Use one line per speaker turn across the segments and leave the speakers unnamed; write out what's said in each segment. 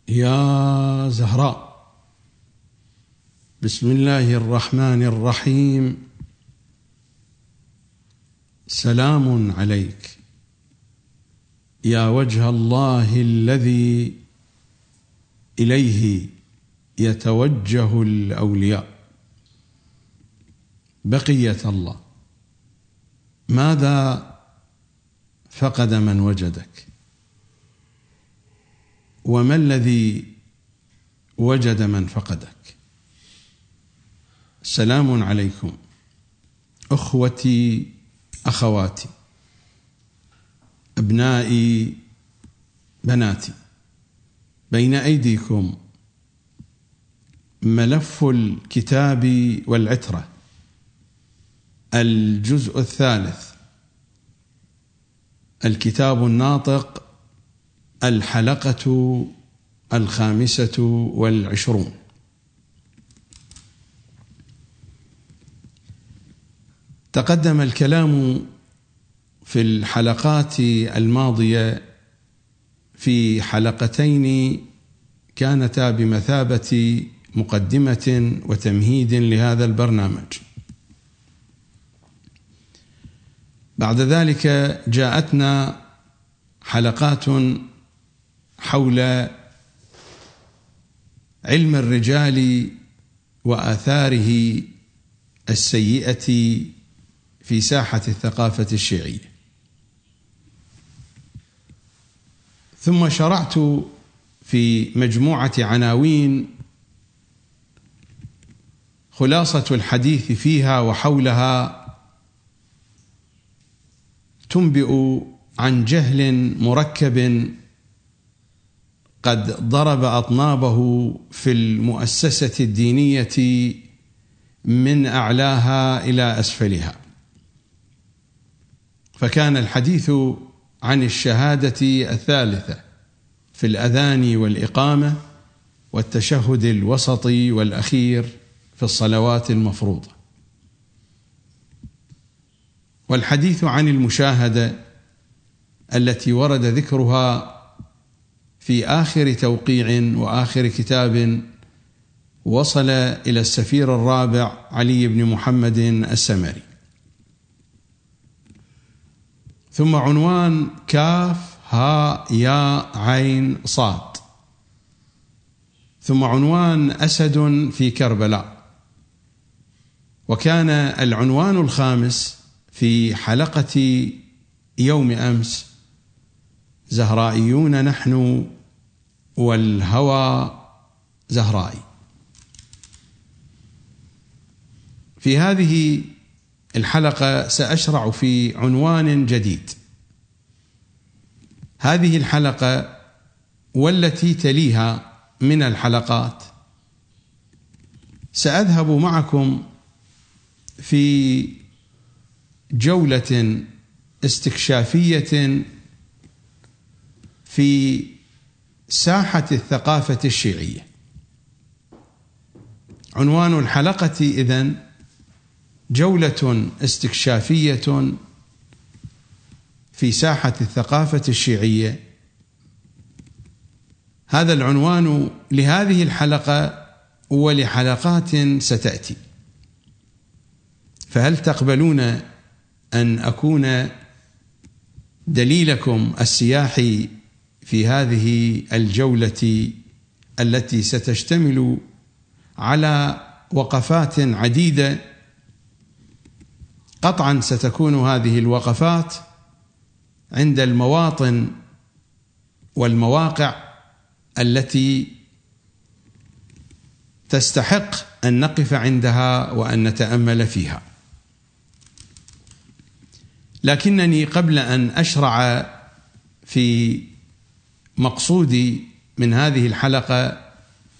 يا زهراء، بسم الله الرحمن الرحيم. سلام عليك يا وجه الله الذي إليه يتوجه الأولياء. بقية الله، ماذا فقد من وجدك؟ وما الذي وجد من فقدك؟ سلام عليكم أخوتي، أخواتي، أبنائي، بناتي. بين أيديكم ملف الكتاب والعترة، الجزء الثالث، الكتاب الناطق، الحلقة 25. تقدم الكلام في الحلقات الماضية في حلقتين كانتا بمثابة مقدمة وتمهيد لهذا البرنامج. بعد ذلك جاءتنا حلقات حول علم الرجال وآثاره السيئة في ساحة الثقافة الشيعية. ثم شرعت في مجموعة عناوين خلاصة الحديث فيها وحولها تنبئ عن جهل مركب قد ضرب أطنابه في المؤسسة الدينية من أعلاها إلى أسفلها. فكان الحديث عن الشهادة الثالثة في الأذان والإقامة والتشهد الوسطي والأخير في الصلوات المفروضة، والحديث عن المشاهدة التي ورد ذكرها في آخر توقيع وآخر كتاب وصل إلى السفير الرابع علي بن محمد السمري. ثم عنوان كاف ها يا عين صاد. ثم عنوان أسد في كربلاء. وكان العنوان الخامس في حلقة يوم أمس زهرائيون نحن والهوى زهرائي. في هذه الحلقة سأشرع في عنوان جديد. هذه الحلقة والتي تليها من الحلقات سأذهب معكم في جولة استكشافية في ساحة الثقافة الشيعية. عنوان الحلقة إذن جولة استكشافية في ساحة الثقافة الشيعية. هذا العنوان لهذه الحلقة ولحلقات ستأتي. فهل تقبلون أن أكون دليلكم السياحي في هذه الجولة التي ستشتمل على وقفات عديدة؟ قطعا ستكون هذه الوقفات عند المواطن والمواقع التي تستحق أن نقف عندها وأن نتأمل فيها. لكنني قبل أن أشرع في مقصودي من هذه الحلقة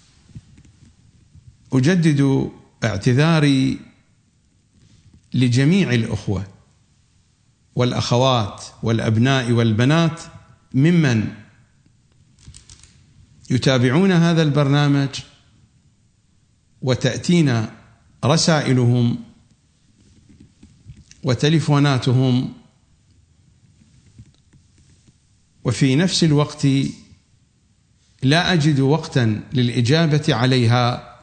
أجدد اعتذاري لجميع الأخوة والأخوات والأبناء والبنات ممن يتابعون هذا البرنامج وتأتينا رسائلهم وتليفوناتهم، وفي نفس الوقت لا أجد وقتا للإجابة عليها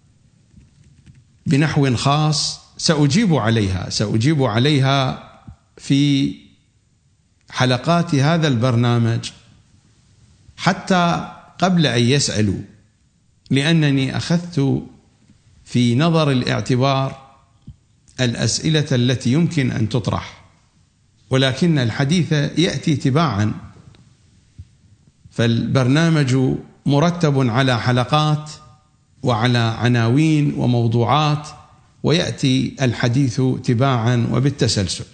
بنحو خاص، سأجيب عليها في حلقات هذا البرنامج حتى قبل أن يسألوا، لأنني أخذت في نظر الاعتبار الأسئلة التي يمكن أن تطرح، ولكن الحديث يأتي تباعا، فالبرنامج مرتب على حلقات وعلى عناوين وموضوعات، ويأتي الحديث تباعا وبالتسلسل.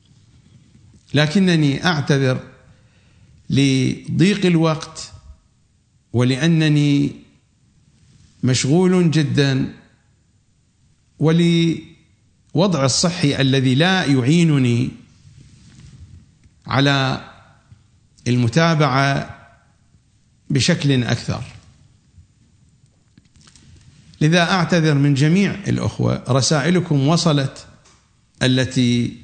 لكنني أعتذر لضيق الوقت ولأنني مشغول جدا ولوضع الصحي الذي لا يعينني على المتابعة بشكل أكثر. لذا أعتذر من جميع الأخوة. رسائلكم وصلت التي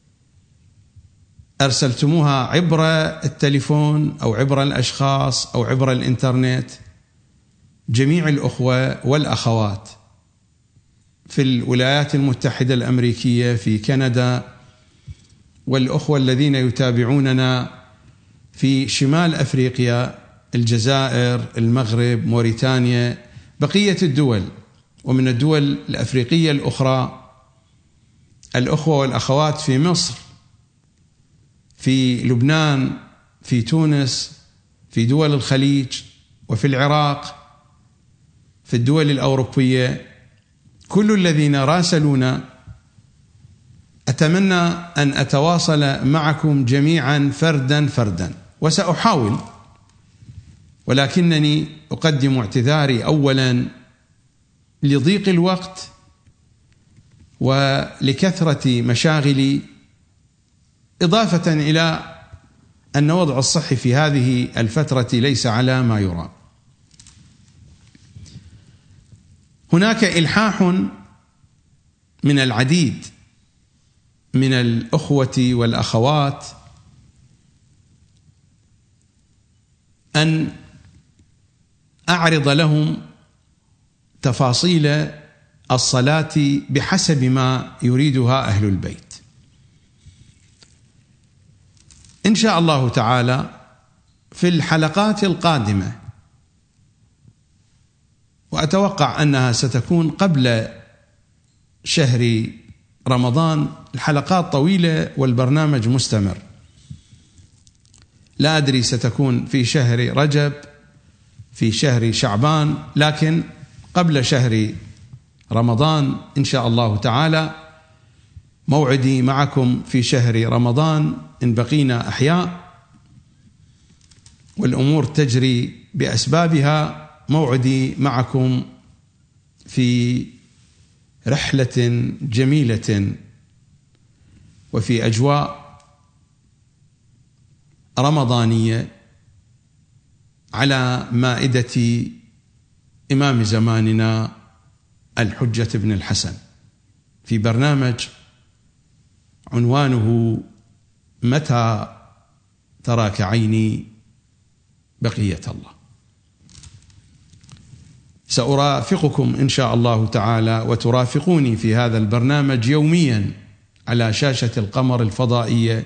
أرسلتموها عبر التليفون أو عبر الأشخاص أو عبر الإنترنت. جميع الأخوة والأخوات في الولايات المتحدة الأمريكية، في كندا، والأخوة الذين يتابعوننا في شمال أفريقيا، الجزائر، المغرب، موريتانيا، بقية الدول، ومن الدول الأفريقية الأخرى، الأخوة والأخوات في مصر، في لبنان، في تونس، في دول الخليج، وفي العراق، في الدول الأوروبية، كل الذين راسلونا. أتمنى أن أتواصل معكم جميعا فردا فردا، وسأحاول، ولكنني أقدم اعتذاري أولا لضيق الوقت ولكثرة مشاغلي، إضافة إلى أن وضع الصحي في هذه الفترة ليس على ما يرام. هناك إلحاح من العديد من الأخوة والأخوات أن أعرض لهم تفاصيل الصلاة بحسب ما يريدها أهل البيت. إن شاء الله تعالى في الحلقات القادمة، وأتوقع أنها ستكون قبل شهر رمضان، الحلقات طويلة والبرنامج مستمر، لا أدري ستكون في شهر رجب، في شهر شعبان، لكن قبل شهر رمضان إن شاء الله تعالى. موعدي معكم في شهر رمضان إن بقينا أحياء والأمور تجري بأسبابها. موعدي معكم في رحلة جميلة وفي أجواء رمضانية على مائدة إمام زماننا الحجة بن الحسن، في برنامج عنوانه متى تراك عيني بقية الله. سأرافقكم إن شاء الله تعالى وترافقوني في هذا البرنامج يوميا على شاشة القمر الفضائية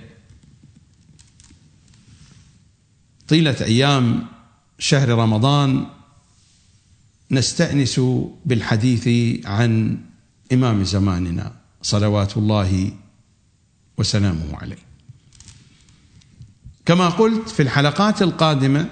طيلة أيام شهر رمضان، نستأنس بالحديث عن إمام زماننا صلوات الله وسلامه عليه. كما قلت في الحلقات القادمة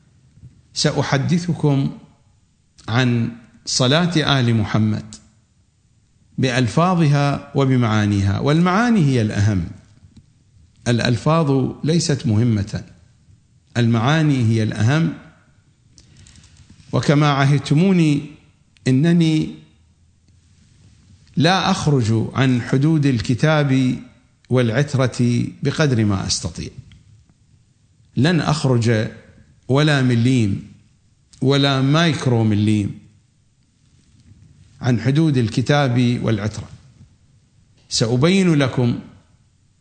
سأحدثكم عن صلاة آل محمد بألفاظها وبمعانيها، والمعاني هي الأهم، الألفاظ ليست مهمة، المعاني هي الأهم. وكما عهدتموني إنني لا أخرج عن حدود الكتاب والعترة بقدر ما أستطيع، لن أخرج ولا مليم ولا مايكرو مليم عن حدود الكتاب والعترة. سأبين لكم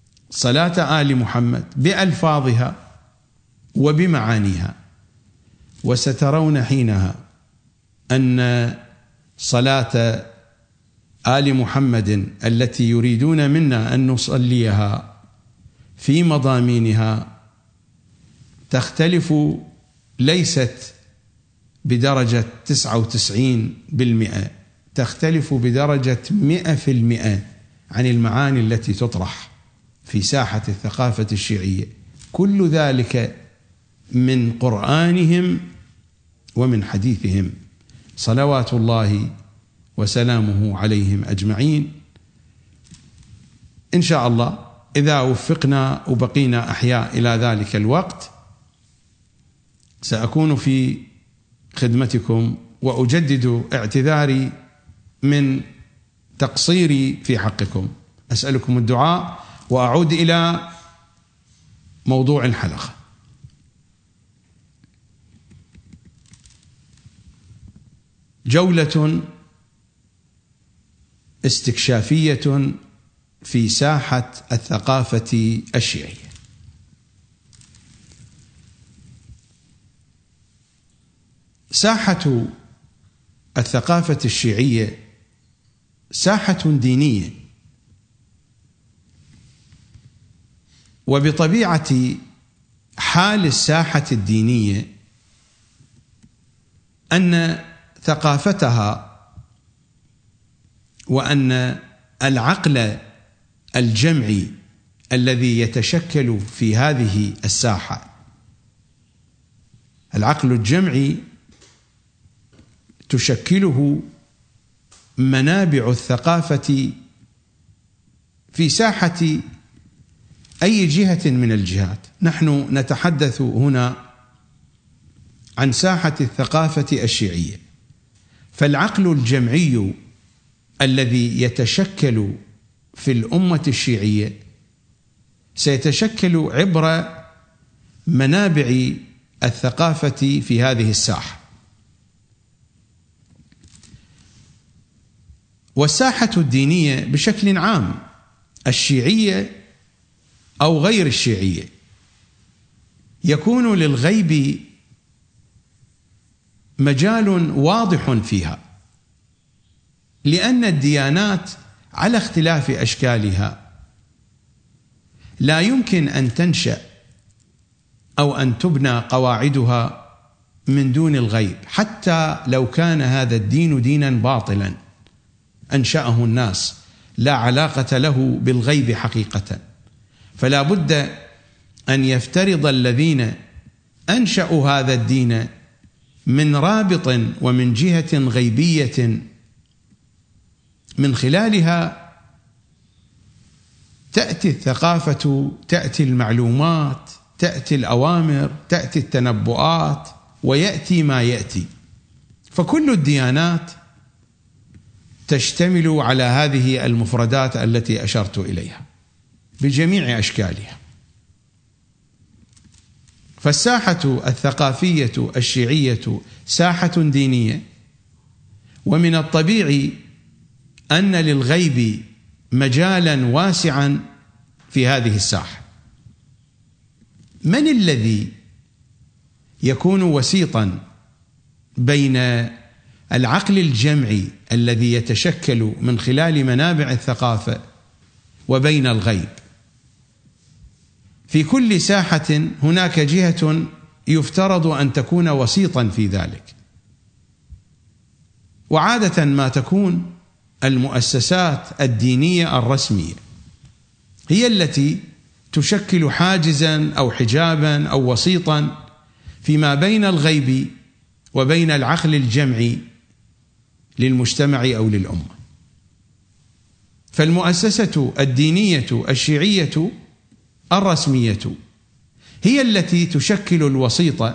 صلاة آل محمد بألفاظها وبمعانيها، وسترون حينها أن صلاة آل محمد التي يريدون منا أن نصليها في مضامينها تختلف، ليست بدرجة 99%، تختلف بدرجة 100% عن المعاني التي تطرح في ساحة الثقافة الشيعية. كل ذلك من قرآنهم ومن حديثهم صلوات الله وسلامه عليهم أجمعين. إن شاء الله إذا وفقنا وبقينا أحياء إلى ذلك الوقت سأكون في خدمتكم، وأجدد اعتذاري من تقصيري في حقكم. أسألكم الدعاء وأعود إلى موضوع الحلقة. جولة استكشافية في ساحة الثقافة الشيعية. ساحة الثقافة الشيعية ساحة دينية، وبطبيعة حال الساحة الدينية أن ثقافتها وأن العقل الجمعي الذي يتشكل في هذه الساحة، العقل الجمعي تشكله منابع الثقافة في ساحة أي جهة من الجهات. نحن نتحدث هنا عن ساحة الثقافة الشيعية، فالعقل الجمعي الذي يتشكل في الأمة الشيعية سيتشكل عبر منابع الثقافة في هذه الساحة. والساحة الدينية بشكل عام، الشيعية أو غير الشيعية، يكون للغيب مجال واضح فيها، لأن الديانات على اختلاف أشكالها لا يمكن أن تنشأ أو أن تبنى قواعدها من دون الغيب، حتى لو كان هذا الدين دينا باطلا أنشأه الناس لا علاقة له بالغيب حقيقة. فلا بد أن يفترض الذين أنشأوا هذا الدين من رابط ومن جهة غيبية من خلالها تأتي الثقافة، تأتي المعلومات، تأتي الأوامر، تأتي التنبؤات، ويأتي ما يأتي. فكل الديانات تشتمل على هذه المفردات التي أشرت إليها بجميع أشكالها. فالساحة الثقافية الشيعية ساحة دينية، ومن الطبيعي أن للغيب مجالا واسعا في هذه الساحة. من الذي يكون وسيطا بين العقل الجمعي الذي يتشكل من خلال منابع الثقافة وبين الغيب؟ في كل ساحة هناك جهة يفترض أن تكون وسيطا في ذلك، وعادة ما تكون المؤسسات الدينية الرسمية هي التي تشكل حاجزا أو حجابا أو وسيطا فيما بين الغيب وبين العقل الجمعي للمجتمع أو للأمة. فالمؤسسة الدينية الشيعية الرسمية هي التي تشكل الوسيط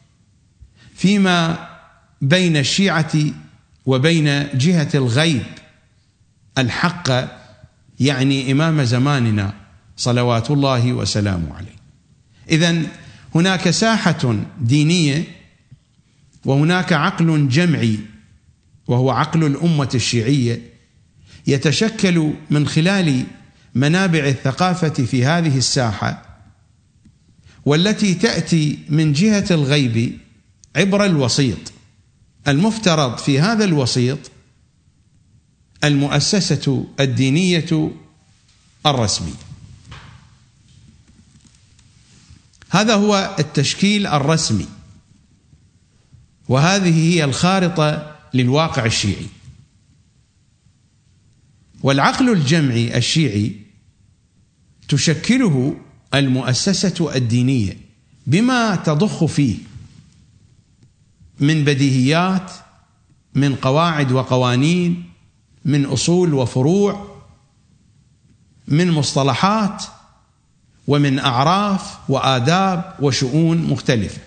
فيما بين الشيعة وبين جهة الغيب الحق، يعني إمام زماننا صلوات الله وسلامه عليه. إذن هناك ساحة دينية وهناك عقل جمعي وهو عقل الأمة الشيعية يتشكل من خلال منابع الثقافة في هذه الساحة، والتي تأتي من جهة الغيب عبر الوسيط. المفترض في هذا الوسيط المؤسسة الدينية الرسمية. هذا هو التشكيل الرسمي، وهذه هي الخارطة للواقع الشيعي. والعقل الجمعي الشيعي تشكله المؤسسة الدينية بما تضخ فيه من بديهيات، من قواعد وقوانين، من أصول وفروع، من مصطلحات، ومن أعراف وآداب وشؤون مختلفة،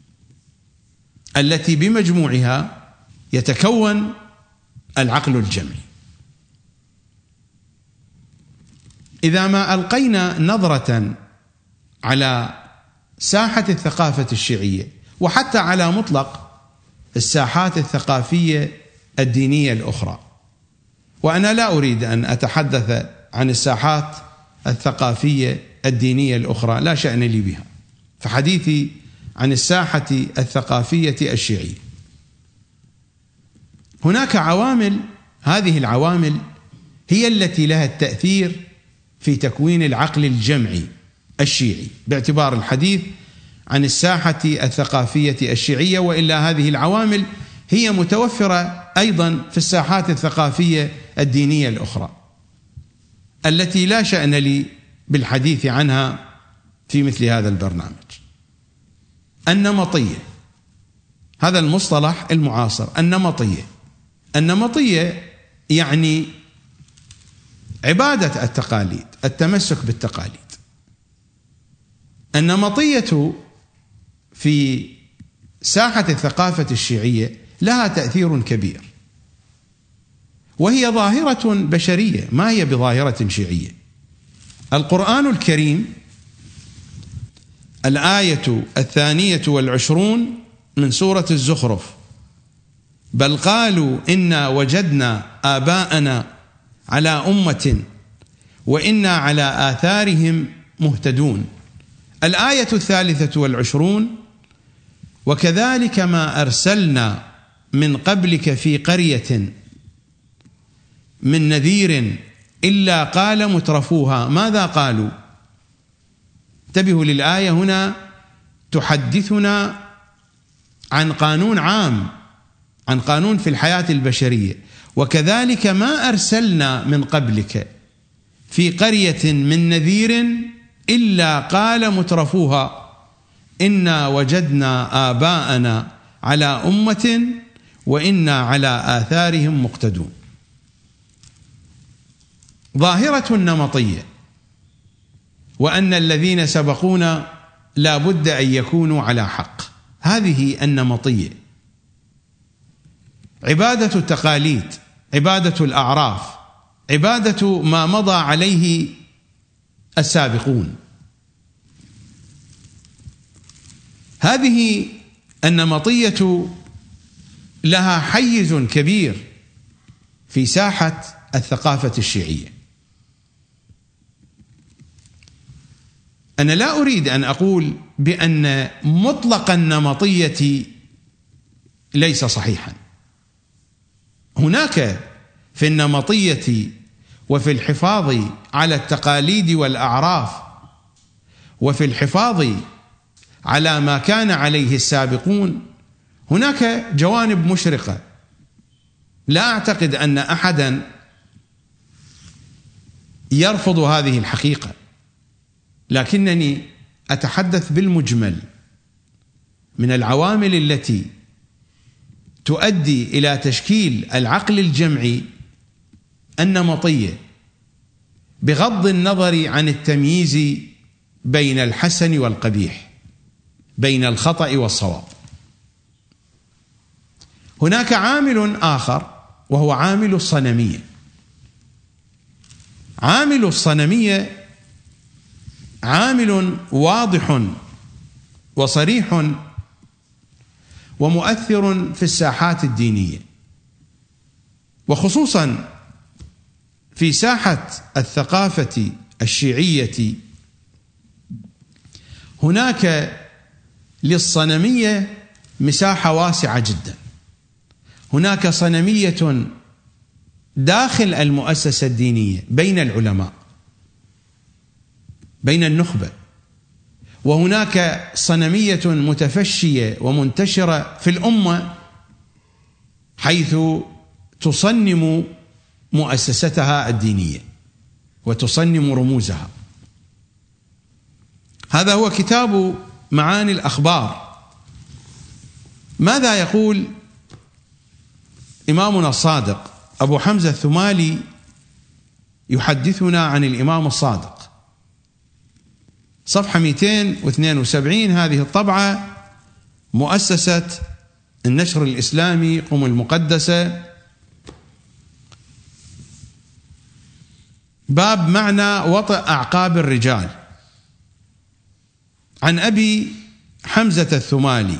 التي بمجموعها يتكون العقل الجمعي. إذا ما ألقينا نظرة على ساحة الثقافة الشيعية، وحتى على مطلق الساحات الثقافية الدينية الأخرى، وأنا لا أريد أن أتحدث عن الساحات الثقافية الدينية الأخرى، لا شأن لي بها، فحديثي عن الساحة الثقافية الشيعية. هناك عوامل، هذه العوامل هي التي لها التأثير في تكوين العقل الجمعي الشيعي، باعتبار الحديث عن الساحة الثقافية الشيعية، وإلا هذه العوامل هي متوفرة أيضا في الساحات الثقافية الدينية الأخرى التي لا شأن لي بالحديث عنها في مثل هذا البرنامج. النمطية، هذا المصطلح المعاصر، النمطية يعني عبادة التقاليد، التمسك بالتقاليد. النمطية في ساحة الثقافة الشيعية لها تأثير كبير، وهي ظاهرة بشرية، ما هي بظاهرة شيعية. القرآن الكريم الآية 22 من سورة الزخرف: بل قالوا إنا وجدنا آباءنا على أمة وإنا على آثارهم مهتدون. الآية 23: وكذلك ما أرسلنا من قبلك في قرية من نذير إلا قال مترفوها ماذا قالوا. انتبهوا للآية هنا، تحدثنا عن قانون عام، عن قانون في الحياة البشرية. وكذلك ما أرسلنا من قبلك في قرية من نذير إلا قال مترفوها إنا وجدنا آباءنا على أمة وإنا على آثارهم مقتدون. ظاهرة النمطية، وأن الذين سبقونا لا بد أن يكونوا على حق، هذه النمطية. عبادة التقاليد، عبادة الأعراف، عبادة ما مضى عليه السابقون، هذه النمطية لها حيز كبير في ساحة الثقافة الشيعية. أنا لا أريد أن أقول بأن مطلق النمطية ليس صحيحا. هناك في النمطية وفي الحفاظ على التقاليد والأعراف وفي الحفاظ على ما كان عليه السابقون هناك جوانب مشرقة. لا أعتقد أن أحدا يرفض هذه الحقيقة، لكنني أتحدث بالمجمل من العوامل التي تؤدي إلى تشكيل العقل الجمعي النمطية، بغض النظر عن التمييز بين الحسن والقبيح، بين الخطأ والصواب. هناك عامل آخر وهو عامل الصنمية. عامل الصنمية عامل واضح وصريح ومؤثر في الساحات الدينية، وخصوصا في ساحة الثقافة الشيعية. هناك للصنمية مساحة واسعة جدا. هناك صنمية داخل المؤسسة الدينية بين العلماء، بين النخبة، وهناك صنمية متفشية ومنتشرة في الأمة حيث تصنم مؤسستها الدينية وتصنم رموزها. هذا هو كتاب معاني الأخبار. ماذا يقول إمامنا الصادق أبو حمزة الثمالي؟ يحدثنا عن الإمام الصادق، صفحة 272، هذه الطبعة مؤسسة النشر الإسلامي قم المقدسة، باب معنى وطئ أعقاب الرجال. عن أبي حمزة الثمالي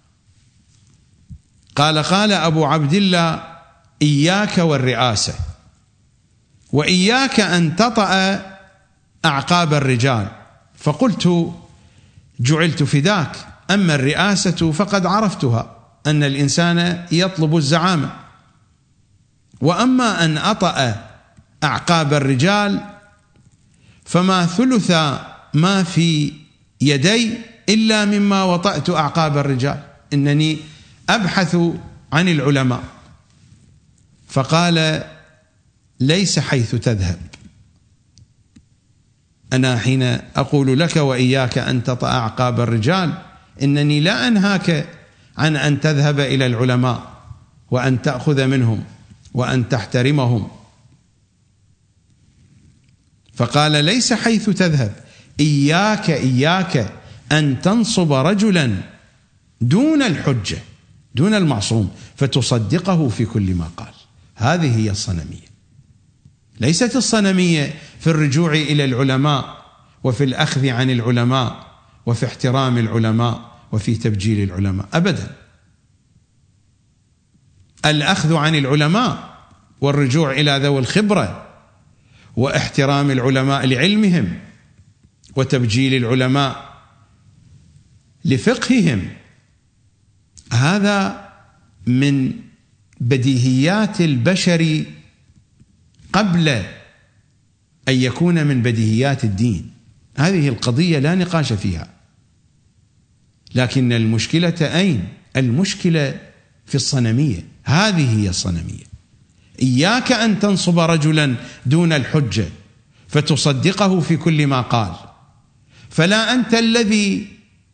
قال: قال أبو عبد الله: إياك والرئاسة، وإياك أن تطأ أعقاب الرجال. فقلت: جعلت فداك، أما الرئاسة فقد عرفتها، أن الإنسان يطلب الزعامة، وأما أن أطأ أعقاب الرجال فما ثلث ما في يدي إلا مما وطأت أعقاب الرجال، إنني أبحث عن العلماء. فقال: ليس حيث تذهب. أنا حين أقول لك وإياك أن تطأ أعقاب الرجال إنني لا أنهاك عن أن تذهب إلى العلماء وأن تأخذ منهم وأن تحترمهم. فقال: ليس حيث تذهب، إياك أن تنصب رجلا دون الحجة، دون المعصوم، فتصدقه في كل ما قال. هذه هي الصنمية. ليست الصنمية في الرجوع إلى العلماء وفي الأخذ عن العلماء وفي احترام العلماء وفي تبجيل العلماء، أبدا. الأخذ عن العلماء والرجوع إلى ذوي الخبرة واحترام العلماء لعلمهم وتبجيل العلماء لفقههم، هذا من بديهيات البشر قبل أن يكون من بديهيات الدين. هذه القضية لا نقاش فيها. لكن المشكلة أين؟ المشكلة في الصنمية. هذه هي الصنمية. إياك أن تنصب رجلا دون الحجة فتصدقه في كل ما قال، فلا أنت الذي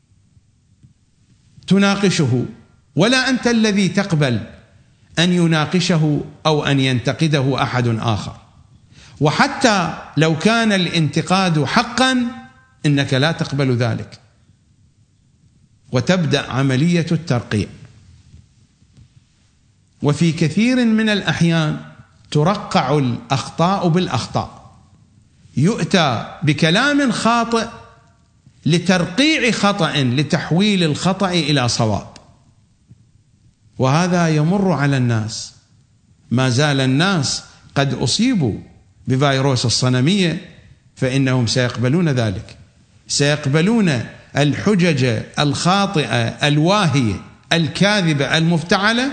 تناقشه ولا أنت الذي تقبل أن يناقشه أو أن ينتقده أحد آخر. وحتى لو كان الانتقاد حقا إنك لا تقبل ذلك، وتبدأ عملية الترقيع. وفي كثير من الأحيان ترقع الأخطاء بالأخطاء، يؤتى بكلام خاطئ لترقيع خطأ، لتحويل الخطأ إلى صواب. وهذا يمر على الناس. ما زال الناس قد أصيبوا بفيروس الصنمية، فإنهم سيقبلون ذلك، سيقبلون الحجج الخاطئة الواهية الكاذبة المفتعلة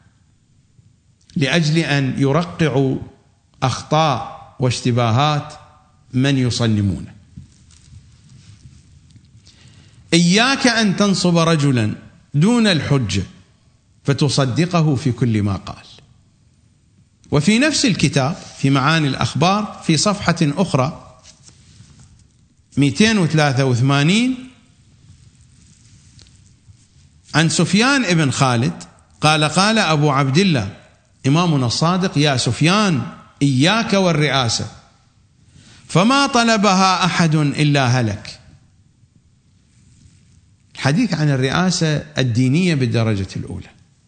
لأجل أن يرقعوا أخطاء واشتباهات من يصنمون. إياك أن تنصب رجلا دون الحجة فتصدقه في كل ما قال. وفي نفس الكتاب في معاني الأخبار في صفحة أخرى 283 عن سفيان ابن خالد قال: قال أبو عبد الله إمامنا الصادق: يا سفيان، إياك والرئاسة، فما طلبها أحد إلا هلك. الحديث عن الرئاسة الدينية بالدرجة الأولى.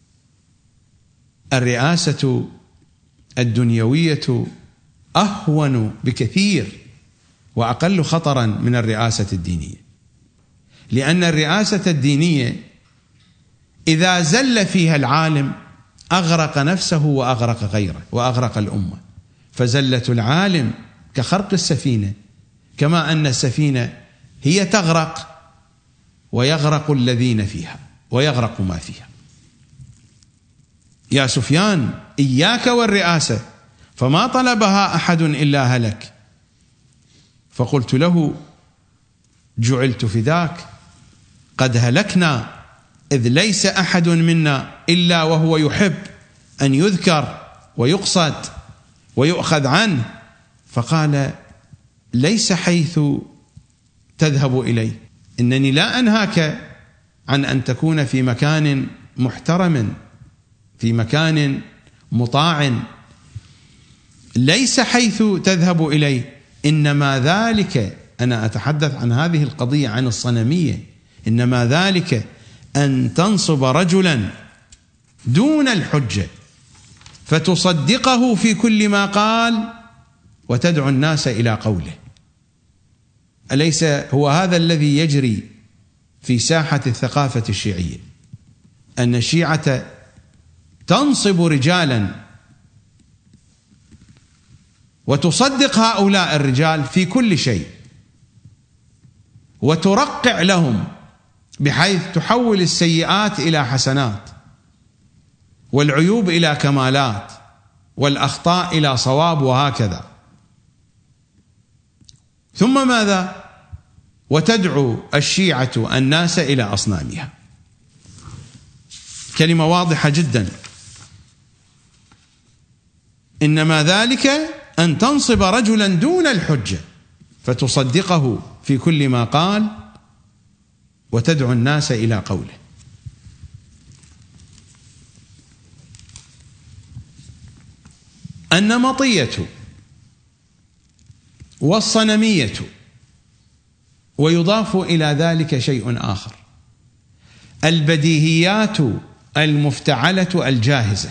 الرئاسة الدنيوية أهون بكثير وأقل خطرا من الرئاسة الدينية، لأن الرئاسة الدينية إذا زل فيها العالم أغرق نفسه وأغرق غيره وأغرق الأمة. فزلة العالم كخرق السفينة، كما أن السفينة هي تغرق ويغرق الذين فيها، ويغرق ما فيها. يا سفيان إياك والرئاسة فما طلبها أحد إلا هلك. فقلت له جعلت فداك، قد هلكنا، إذ ليس أحد منا إلا وهو يحب أن يذكر ويقصد ويؤخذ عنه. فقال ليس حيث تذهب إليه، إنني لا أنهاك عن أن تكون في مكان محترم، في مكان مطاع، ليس حيث تذهب إليه، إنما ذلك، أنا أتحدث عن هذه القضية عن الصنمية، إنما ذلك أن تنصب رجلا دون الحجة فتصدقه في كل ما قال وتدعو الناس إلى قوله. أليس هو هذا الذي يجري في ساحة الثقافة الشيعية؟ أن الشيعة تنصب رجالا وتصدق هؤلاء الرجال في كل شيء وترقع لهم، بحيث تحول السيئات إلى حسنات والعيوب إلى كمالات والأخطاء إلى صواب، وهكذا. ثم ماذا؟ وتدعو الشيعة الناس إلى أصنامها. كلمة واضحة جدا، إنما ذلك أن تنصب رجلا دون الحجة فتصدقه في كل ما قال وتدعو الناس إلى قوله. النمطية والصنمية، ويضاف إلى ذلك شيء آخر، البديهيات المفتعلة الجاهزة.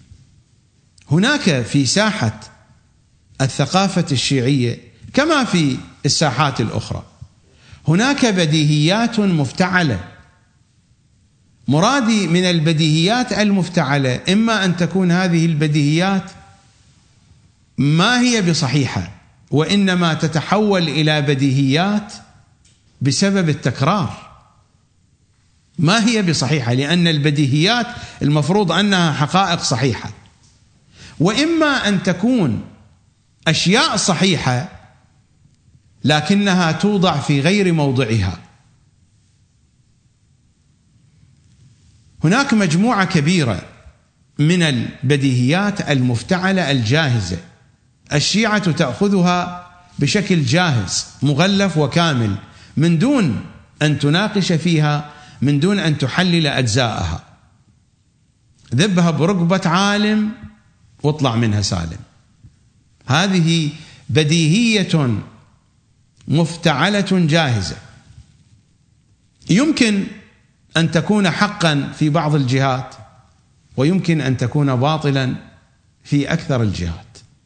هناك في ساحة الثقافة الشيعية كما في الساحات الأخرى هناك بديهيات مفتعلة. مرادي من البديهيات المفتعلة إما أن تكون هذه البديهيات ما هي بصحيحة، وإنما تتحول إلى بديهيات بسبب التكرار، ما هي بصحيحة، لأن البديهيات المفروض أنها حقائق صحيحة. وإما أن تكون أشياء صحيحة لكنها توضع في غير موضعها. هناك مجموعة كبيرة من البديهيات المفتعلة الجاهزة، الشيعة تأخذها بشكل جاهز مغلف وكامل من دون أن تناقش فيها، من دون أن تحلل أجزاءها. ذبها بركبة عالم واطلع منها سالم. هذه بديهية مفتعلة جاهزة، يمكن أن تكون حقا في بعض الجهات ويمكن أن تكون باطلا في أكثر الجهات.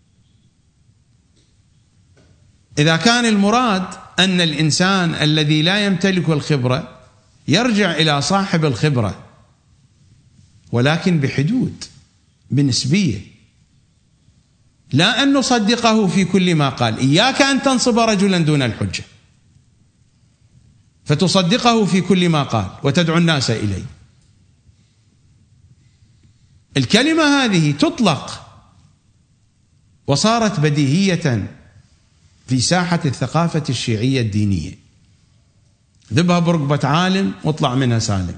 إذا كان المراد أن الإنسان الذي لا يمتلك الخبرة يرجع إلى صاحب الخبرة، ولكن بحدود، بنسبية، لا أن نصدقه في كل ما قال. إياك أن تنصب رجلا دون الحجة فتصدقه في كل ما قال وتدعو الناس إليه. الكلمة هذه تطلق وصارت بديهية في ساحة الثقافة الشيعية الدينية. ذبها بركبة عالم واطلع منها سالم.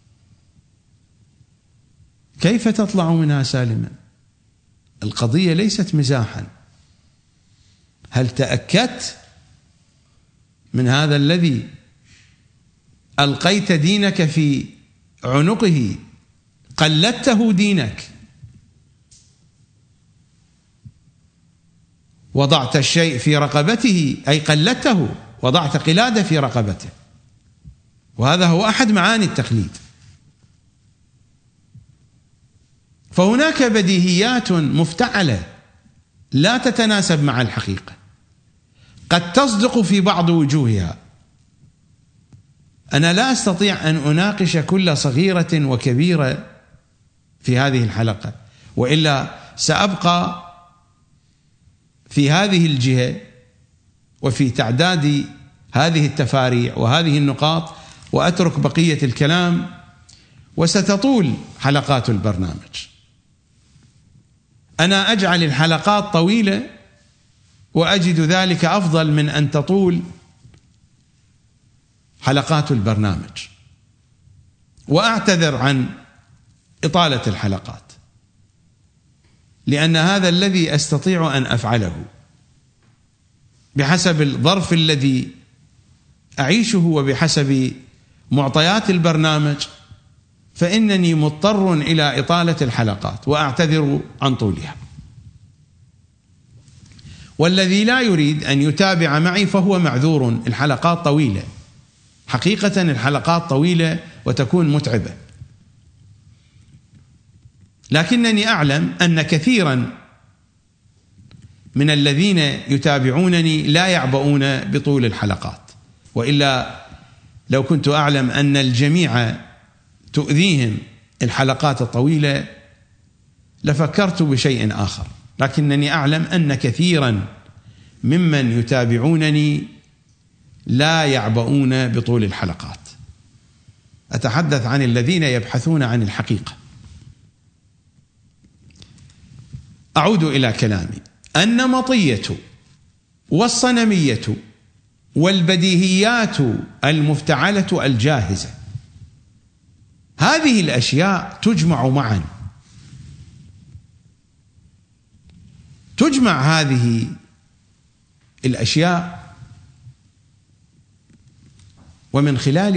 كيف تطلع منها سالما؟ القضية ليست مزاحا. هل تأكدت من هذا الذي ألقيت دينك في عنقه، قلدته دينك، وضعت الشيء في رقبته، أي قلدته، وضعت قلادة في رقبته، وهذا هو أحد معاني التقليد. فهناك بديهيات مفتعلة لا تتناسب مع الحقيقة، قد تصدق في بعض وجوهها. أنا لا أستطيع أن أناقش كل صغيرة وكبيرة في هذه الحلقة، وإلا سأبقى في هذه الجهة وفي تعداد هذه التفاريع وهذه النقاط، وأترك بقية الكلام وستطول حلقات البرنامج. أنا أجعل الحلقات طويلة وأجد ذلك أفضل من أن تطول حلقات البرنامج، وأعتذر عن إطالة الحلقات، لأن هذا الذي أستطيع أن أفعله بحسب الظرف الذي أعيشه وبحسب معطيات البرنامج، فإنني مضطر إلى إطالة الحلقات وأعتذر عن طولها. والذي لا يريد أن يتابع معي فهو معذور. الحلقات طويلة، حقيقة الحلقات طويلة وتكون متعبة، لكنني أعلم أن كثيرا من الذين يتابعونني لا يعبؤون بطول الحلقات، وإلا لو كنت أعلم أن الجميع تؤذيهم الحلقات الطويلة لفكرت بشيء آخر، لكنني أعلم أن كثيرا ممن يتابعونني لا يعبؤون بطول الحلقات. أتحدث عن الذين يبحثون عن الحقيقة. أعود إلى كلامي. النمطية والصنمية والبديهيات المفتعلة الجاهزة، هذه الأشياء تجمع معا. تجمع هذه الأشياء ومن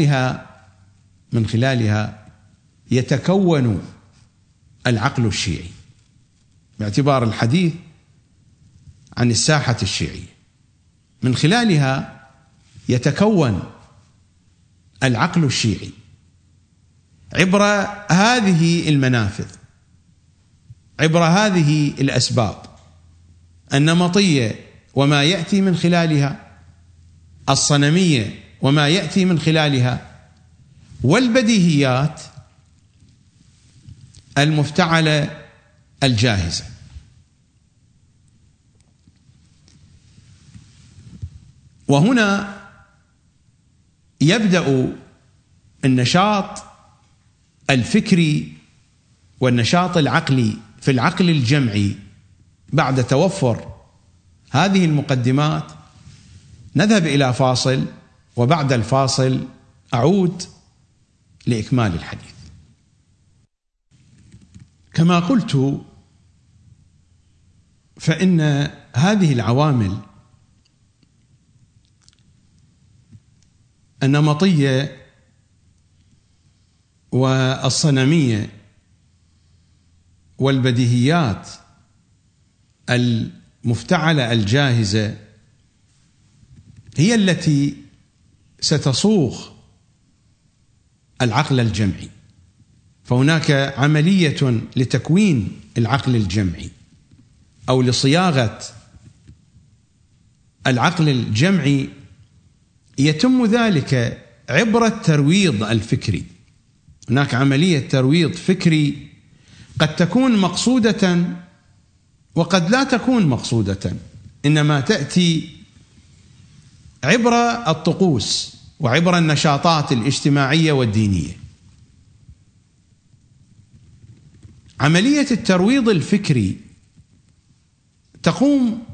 خلالها يتكون العقل الشيعي، باعتبار الحديث عن الساحة الشيعية. من خلالها يتكون العقل الشيعي عبر هذه المنافذ، عبر هذه الأسباب: النمطية وما يأتي من خلالها، الصنمية وما يأتي من خلالها، والبديهيات المفتعلة الجاهزة. وهنا يبدأ النشاط الفكري والنشاط العقلي في العقل الجمعي. بعد توفر هذه المقدمات نذهب إلى فاصل، وبعد الفاصل أعود لإكمال الحديث. كما قلت، فإن هذه العوامل النمطية والصنمية والبديهيات المفتعلة الجاهزة هي التي ستصوغ العقل الجمعي. فهناك عملية لتكوين العقل الجمعي أو لصياغة العقل الجمعي، يتم ذلك عبر الترويض الفكري. هناك عملية ترويض فكري قد تكون مقصودة وقد لا تكون مقصودة، إنما تأتي عبر الطقوس وعبر النشاطات الاجتماعية والدينية. عملية الترويض الفكري تقوم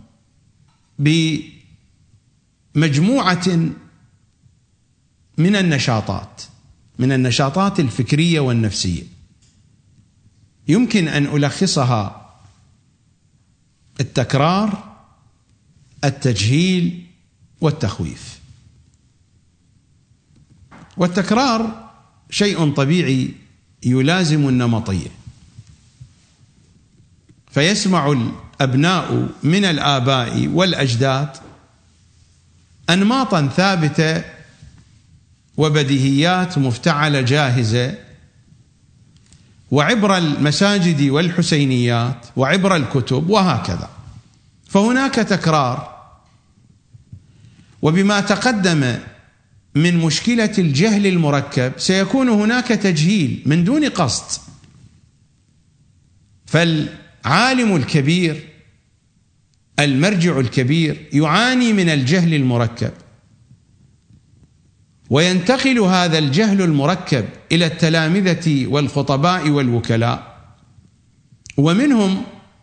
بمجموعة من النشاطات الفكرية والنفسية، يمكن أن ألخصها: التكرار، التجهيل، والتخويف. والتكرار شيء طبيعي يلازم النمطية، فيسمع الأبناء من الآباء والأجداد أنماطا ثابتة وبديهيات مفتعلة جاهزة، وعبر المساجد والحسينيات وعبر الكتب وهكذا. فهناك تكرار. وبما تقدم من مشكلة الجهل المركب سيكون هناك تجهيل من دون قصد. فالعالم الكبير، المرجع الكبير، يعاني من الجهل المركب، وينتقل هذا الجهل المركب إلى التلامذة والخطباء والوكلاء، ومنهم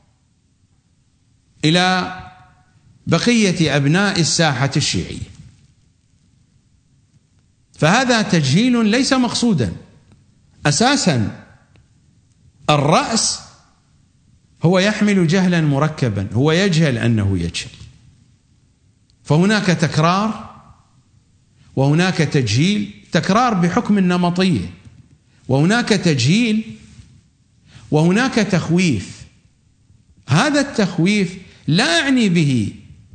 إلى بقية أبناء الساحة الشيعية. فهذا تجهيل ليس مقصودا. أساسا الرأس هو يحمل جهلا مركبا، هو يجهل أنه يجهل. فهناك تكرار وهناك تجهيل، تكرار بحكم النمطية، وهناك تجهيل وهناك تخويف. هذا التخويف لا أعني به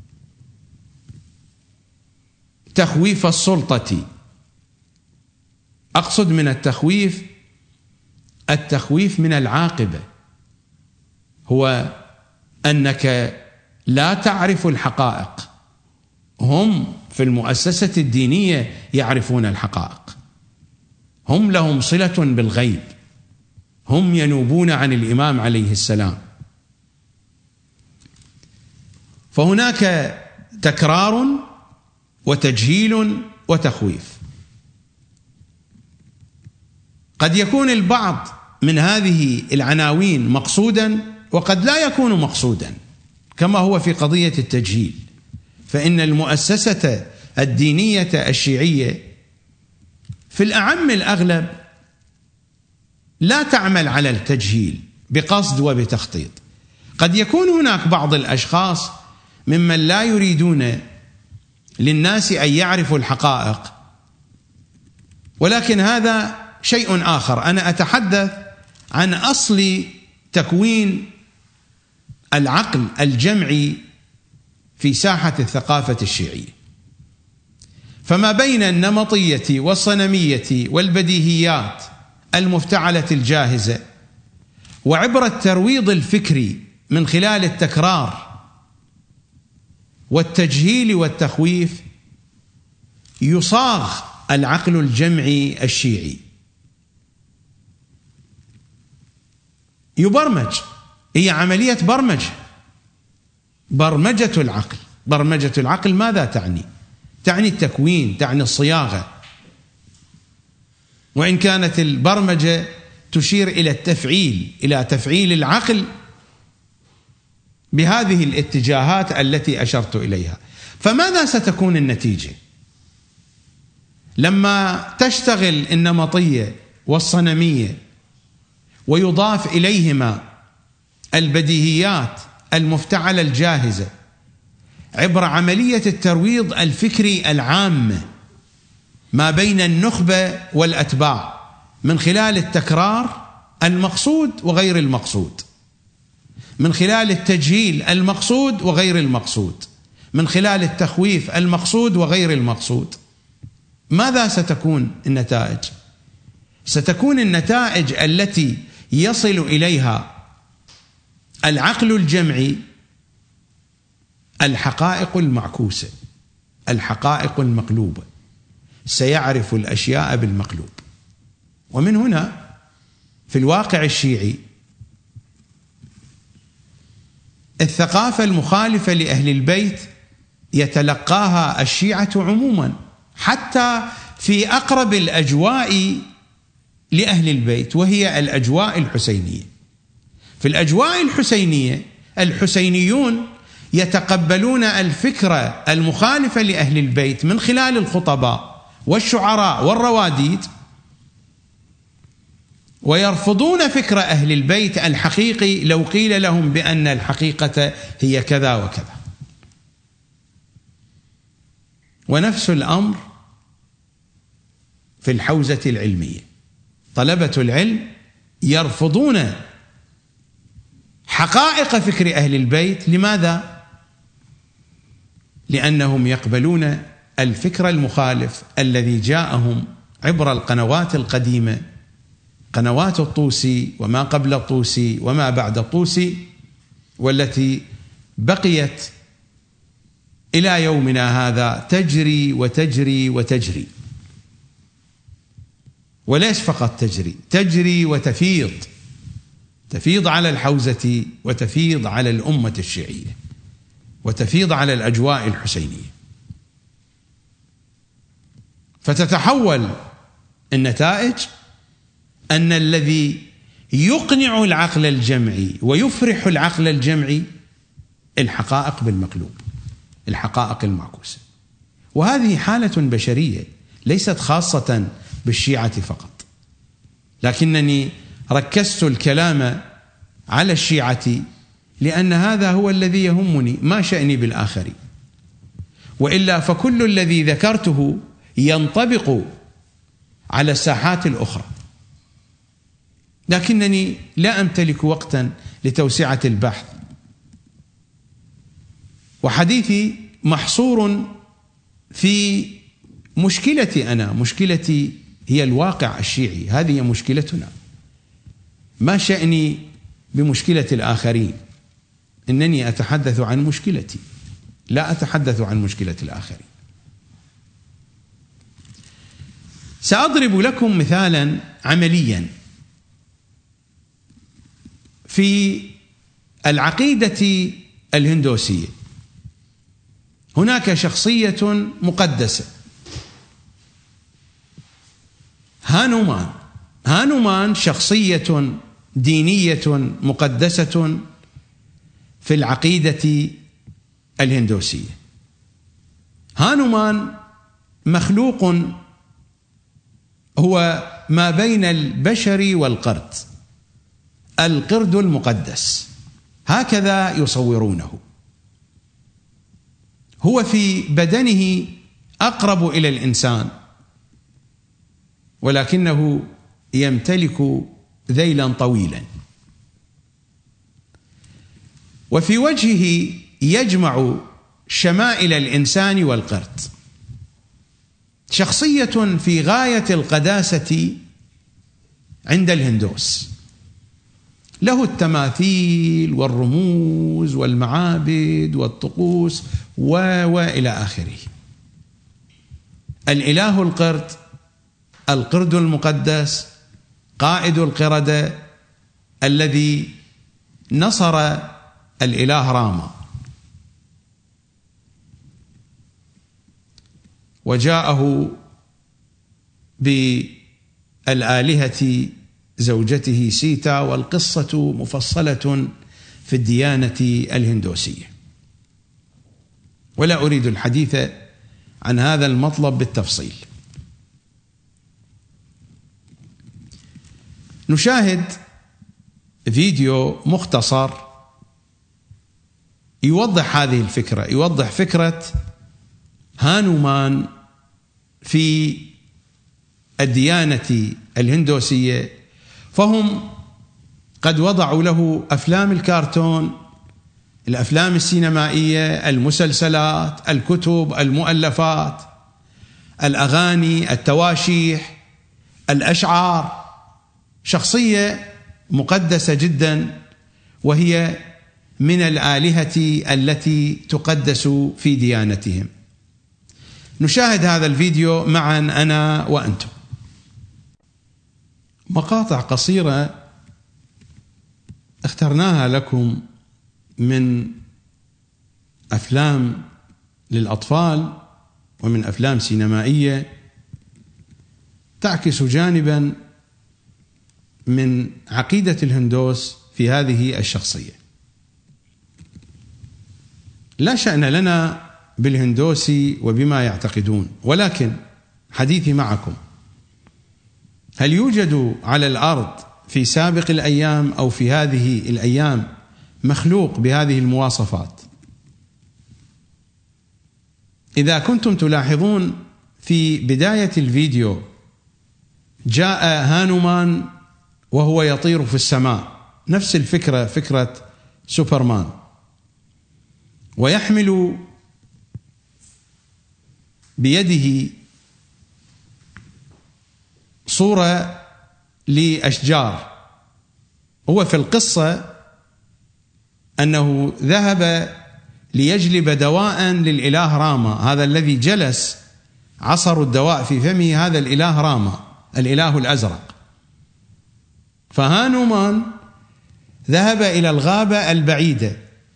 تخويف السلطة، أقصد من التخويف التخويف من العاقبة، هو أنك لا تعرف الحقائق. هم في المؤسسة الدينية يعرفون الحقائق، هم لهم صلة بالغيب، هم ينوبون عن الإمام عليه السلام. فهناك تكرار وتجهيل وتخويف. قد يكون البعض من هذه العناوين مقصودا وقد لا يكون مقصودا، كما هو في قضية التجهيل. فإن المؤسسة الدينية الشيعية في الأعم الأغلب لا تعمل على التجهيل بقصد وبتخطيط. قد يكون هناك بعض الأشخاص ممن لا يريدون للناس أن يعرفوا الحقائق، ولكن هذا شيء آخر. أنا أتحدث عن أصل تكوين العقل الجمعي في ساحة الثقافة الشيعية. فما بين النمطية والصنمية والبديهيات المفتعلة الجاهزة وعبر الترويض الفكري من خلال التكرار والتجهيل والتخويف يصاغ العقل الجمعي الشيعي، يبرمج. هي عملية برمجة العقل. برمجة العقل ماذا تعني؟ تعني التكوين، تعني الصياغة. وإن كانت البرمجة تشير إلى التفعيل، إلى تفعيل العقل بهذه الاتجاهات التي أشرت إليها. فماذا ستكون النتيجة لما تشتغل النمطية والصنمية ويضاف إليهما البديهيات المفتعلة الجاهزة عبر عملية الترويض الفكري العام ما بين النخبة والأتباع من خلال التكرار المقصود وغير المقصود، من خلال التجهيل المقصود وغير المقصود، من خلال التخويف المقصود وغير المقصود؟ ماذا ستكون النتائج؟ ستكون النتائج التي يصل إليها العقل الجمعي الحقائق المعكوسة، الحقائق المقلوبة. سيعرف الأشياء بالمقلوب. ومن هنا في الواقع الشيعي الثقافة المخالفة لأهل البيت يتلقاها الشيعة عموما، حتى في أقرب الأجواء لأهل البيت، وهي الأجواء الحسينية. في الأجواء الحسينية الحسينيون يتقبلون الفكرة المخالفة لأهل البيت من خلال الخطباء والشعراء والرواديد، ويرفضون فكر أهل البيت الحقيقي لو قيل لهم بأن الحقيقة هي كذا وكذا. ونفس الأمر في الحوزة العلمية. طلبة العلم يرفضون حقائق فكر أهل البيت. لماذا؟ لأنهم يقبلون الفكر المخالف الذي جاءهم عبر القنوات القديمة، قنوات الطوسي وما قبل الطوسي وما بعد الطوسي، والتي بقيت إلى يومنا هذا تجري وتجري وتجري. وليس فقط تجري، تجري وتفيض، تفيض على الحوزة وتفيض على الأمة الشيعية وتفيض على الأجواء الحسينية. فتتحول النتائج أن الذي يقنع العقل الجمعي ويفرح العقل الجمعي الحقائق بالمقلوب، الحقائق المعكوسة. وهذه حالة بشرية ليست خاصة بالشيعة فقط، لكنني ركزت الكلام على الشيعة لأن هذا هو الذي يهمني، ما شأني بالآخرين، وإلا فكل الذي ذكرته ينطبق على الساحات الأخرى، لكنني لا أمتلك وقتا لتوسعة البحث، وحديثي محصور في مشكلتي أنا. مشكلتي هي الواقع الشيعي، هذه هي مشكلتنا. ما شأني بمشكلة الآخرين؟ إنني أتحدث عن مشكلتي، لا أتحدث عن مشكلة الآخرين. سأضرب لكم مثالا عمليا في العقيدة الهندوسية. هناك شخصية مقدسة، هانومان شخصية دينية مقدسة في العقيدة الهندوسية. هانومان مخلوق هو ما بين البشر والقرد، القرد المقدس، هكذا يصورونه. هو في بدنه أقرب إلى الإنسان، ولكنه يمتلك ذيلا طويلا، وفي وجهه يجمع شمائل الإنسان والقرد. شخصية في غاية القداسة عند الهندوس، له التماثيل والرموز والمعابد والطقوس وإلى آخره. الإله القرد، القرد المقدس، قائد القردة الذي نصر الإله راما، وجاءه بالآلهة زوجته سيتا، والقصة مفصلة في الديانة الهندوسية، ولا أريد الحديث عن هذا المطلب بالتفصيل. نشاهد فيديو مختصر يوضح هذه الفكرة، يوضح فكرة هانومان في الديانة الهندوسية. فهم قد وضعوا له أفلام الكرتون، الأفلام السينمائية، المسلسلات، الكتب، المؤلفات، الأغاني، التواشيح، الأشعار. شخصية مقدسة جدا، وهي من الآلهة التي تقدس في ديانتهم. نشاهد هذا الفيديو معا أنا وأنتم. مقاطع قصيرة اخترناها لكم من أفلام للأطفال ومن أفلام سينمائية تعكس جانبا من عقيدة الهندوس في هذه الشخصية. لا شأن لنا بالهندوس وبما يعتقدون، ولكن حديثي معكم: هل يوجد على الأرض في سابق الأيام أو في هذه الأيام مخلوق بهذه المواصفات؟ إذا كنتم تلاحظون في بداية الفيديو جاء هانومان وهو يطير في السماء، نفس الفكرة، فكرة سوبرمان، ويحمل بيده صورة لأشجار. هو في القصة أنه ذهب ليجلب دواء للإله راما، هذا الذي جلس عصر الدواء في فمه، هذا الإله راما، الإله الأزرق. فهانومان ذهب إلى الغابة البعيدة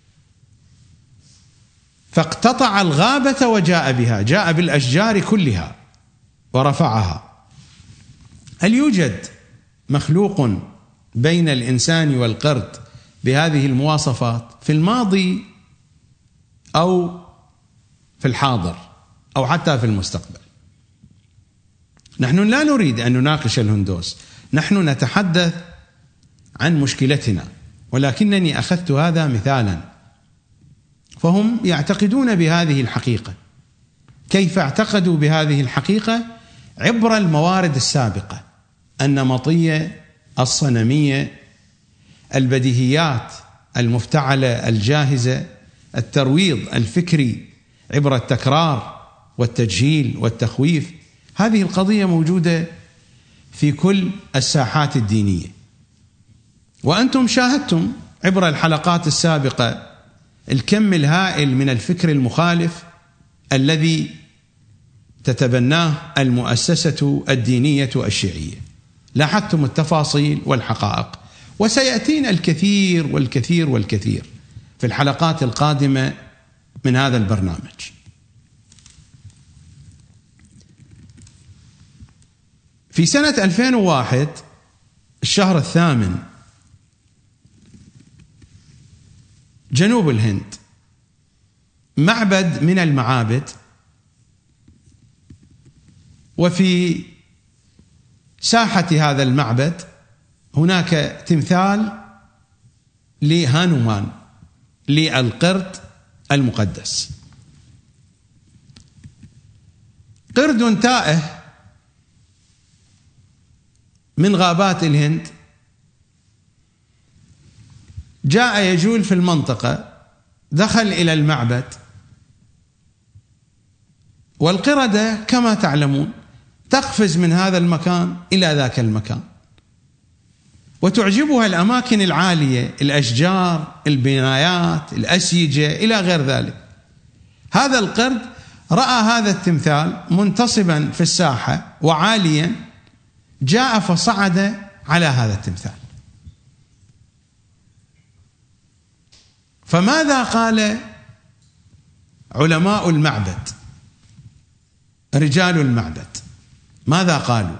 فاقتطع الغابة وجاء بها، جاء بالأشجار كلها ورفعها. هل يوجد مخلوق بين الإنسان والقرد بهذه المواصفات في الماضي أو في الحاضر أو حتى في المستقبل. نحن لا نريد أن نناقش الهندوس، نحن نتحدث عن مشكلتنا، ولكنني أخذت هذا مثالا. فهم يعتقدون بهذه الحقيقة. كيف اعتقدوا بهذه الحقيقة؟ عبر الموارد السابقة النمطية الصنمية، البديهيات المفتعلة الجاهزة، الترويض الفكري عبر التكرار والتجهيل والتخويف. هذه القضية موجودة في كل الساحات الدينية، وأنتم شاهدتم عبر الحلقات السابقة الكم الهائل من الفكر المخالف الذي تتبناه المؤسسة الدينية الشيعية. لاحظتم التفاصيل والحقائق، وسيأتينا الكثير والكثير والكثير في الحلقات القادمة من هذا البرنامج. في سنة 2001 الشهر 8 جنوب الهند، معبد من المعابد، وفي ساحة هذا المعبد هناك تمثال لهانومان، للقرد المقدس. قرد تائه من غابات الهند جاء يجول في المنطقة، دخل إلى المعبد، والقردة كما تعلمون تقفز من هذا المكان إلى ذاك المكان، وتعجبها الأماكن العالية، الأشجار، البنايات، الأسيجة إلى غير ذلك. هذا القرد رأى هذا التمثال منتصبا في الساحة وعاليا، جاء فصعد على هذا التمثال. فماذا قال علماء المعبد، رجال المعبد؟ ماذا قالوا؟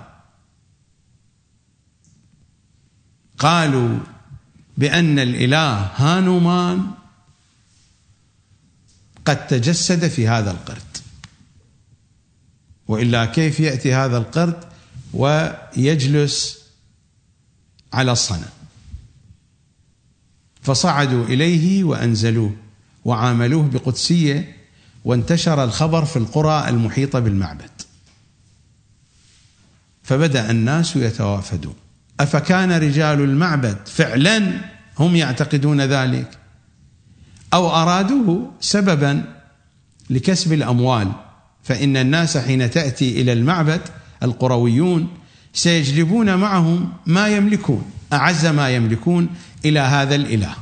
قالوا بأن الإله هانومان قد تجسد في هذا القرد، وإلا كيف يأتي هذا القرد ويجلس على الصنم؟ فصعدوا إليه وأنزلوه وعاملوه بقدسية، وانتشر الخبر في القرى المحيطة بالمعبد، فبدأ الناس يتوافدون. أفكان رجال المعبد فعلا هم يعتقدون ذلك، أو أرادوه سببا لكسب الأموال؟ فإن الناس حين تأتي إلى المعبد القرويون سيجلبون معهم ما يملكون، أعز ما يملكون، إلى هذا الإله.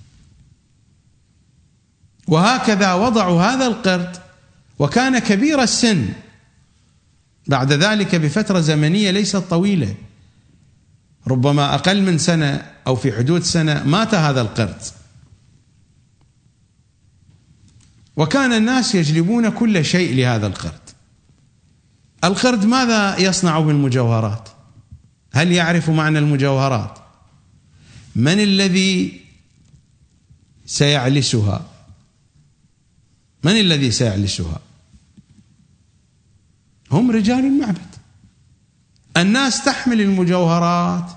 وهكذا وضعوا هذا القرد، وكان كبير السن. بعد ذلك بفترة زمنية ليست طويلة، ربما أقل من سنة أو في حدود سنة، مات هذا القرد. وكان الناس يجلبون كل شيء لهذا القرد. القرد ماذا يصنع بالمجوهرات؟ هل يعرف معنى المجوهرات؟ من الذي سيعلسها؟ من الذي سيعلسها؟ هم رجال المعبد. الناس تحمل المجوهرات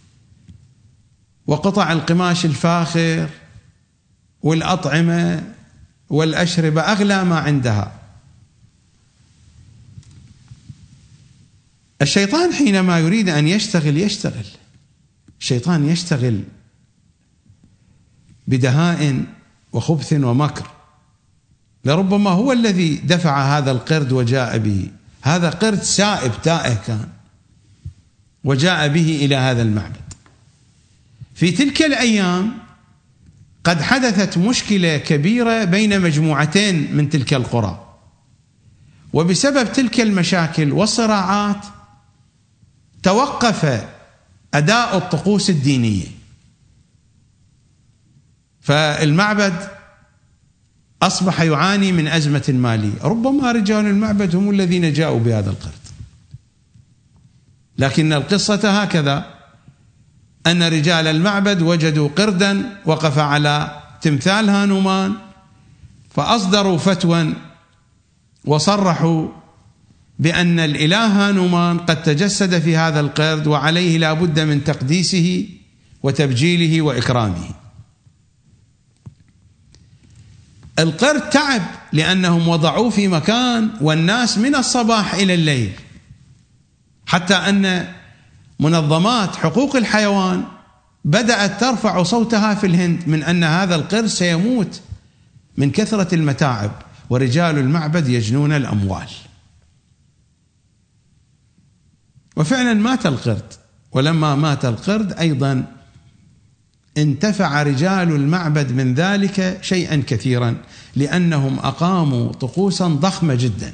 وقطع القماش الفاخر والأطعمة والأشربة، أغلى ما عندها. الشيطان حينما يريد أن يشتغل، الشيطان يشتغل بدهاء وخبث ومكر. لربما هو الذي دفع هذا القرد وجاء به. هذا قرد سائب تائه كان، وجاء به إلى هذا المعبد. في تلك الأيام قد حدثت مشكلة كبيرة بين مجموعتين من تلك القرى، وبسبب تلك المشاكل والصراعات توقف أداء الطقوس الدينية، فالمعبد أصبح يعاني من أزمة مالية. ربما رجال المعبد هم الذين جاءوا بهذا القرد، لكن القصة هكذا. أن رجال المعبد وجدوا قردا وقف على تمثال هانومان، فأصدروا فتوى وصرحوا بأن الإله هانومان قد تجسد في هذا القرد، وعليه لا بد من تقديسه وتبجيله وإكرامه. القرد تعب لأنهم وضعوه في مكان والناس من الصباح إلى الليل، حتى أن منظمات حقوق الحيوان بدأت ترفع صوتها في الهند من أن هذا القرد سيموت من كثرة المتاعب، ورجال المعبد يجنون الأموال. وفعلا مات القرد، ولما مات القرد أيضا انتفع رجال المعبد من ذلك شيئا كثيرا، لأنهم أقاموا طقوسا ضخمة جدا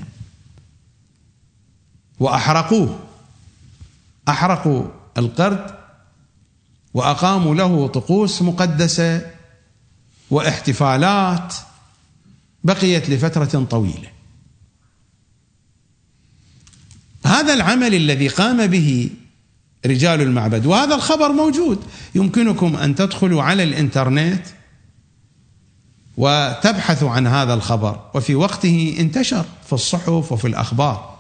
وأحرقوه، أحرقوا القرد وأقاموا له طقوس مقدسة واحتفالات بقيت لفترة طويلة. هذا العمل الذي قام به رجال المعبد، وهذا الخبر موجود، يمكنكم أن تدخلوا على الإنترنت وتبحثوا عن هذا الخبر، وفي وقته انتشر في الصحف وفي الأخبار.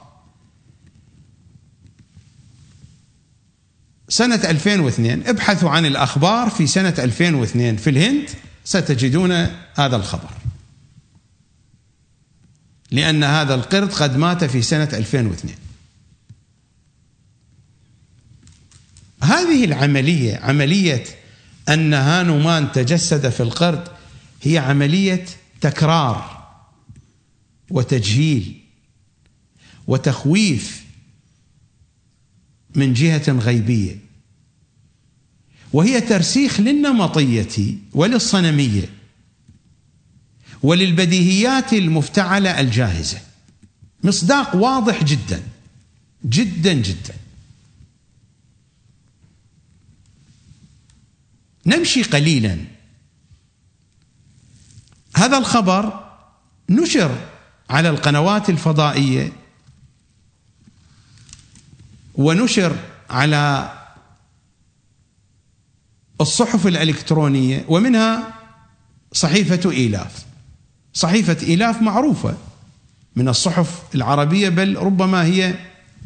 سنة 2002 ابحثوا عن الأخبار في سنة 2002 في الهند ستجدون هذا الخبر، لأن هذا القرد قد مات في سنة 2002. هذه العملية، عملية أن هانومان تجسد في القرد، هي عملية تكرار وتجهيل وتخويف من جهة غيبية، وهي ترسيخ للنمطية وللصنمية وللبديهيات المفتعلة الجاهزة. مصداق واضح جدا جدا جدا. نمشي قليلا. هذا الخبر نشر على القنوات الفضائية ونشر على الصحف الإلكترونية، ومنها صحيفة إيلاف. صحيفة إيلاف معروفة من الصحف العربية، بل ربما هي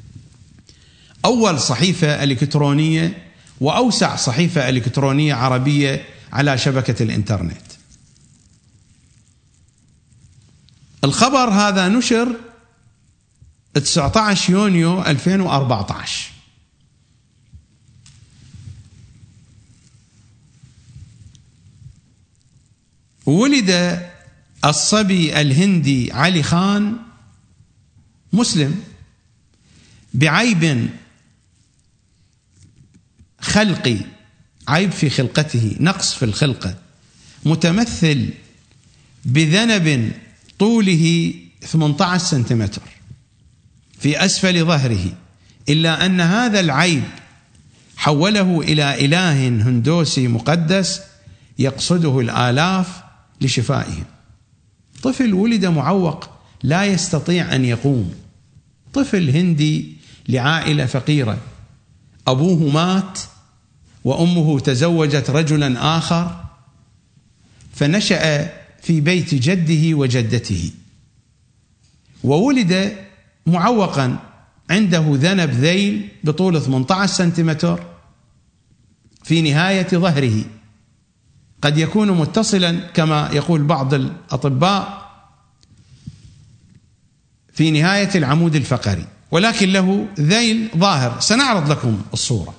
أول صحيفة إلكترونية وأوسع صحيفة إلكترونية عربية على شبكة الإنترنت. الخبر هذا نشر 19 يونيو 2014. ولد الصبي الهندي علي خان مسلم بعيب خلقي، عيب في خلقته، نقص في الخلقة، متمثل بذنب طوله 18 سنتيمتر في أسفل ظهره، إلا أن هذا العيب حوله إلى إله هندوسي مقدس يقصده الآلاف لشفائهم. طفل ولد معوق لا يستطيع أن يقوم، طفل هندي لعائلة فقيرة، أبوه مات وأمه تزوجت رجلا آخر، فنشأ في بيت جده وجدته، وولد معوقا، عنده ذنب ذيل بطول 18 سنتيمتر في نهاية ظهره، قد يكون متصلا كما يقول بعض الأطباء في نهاية العمود الفقري، ولكن له ذيل ظاهر. سنعرض لكم الصورة.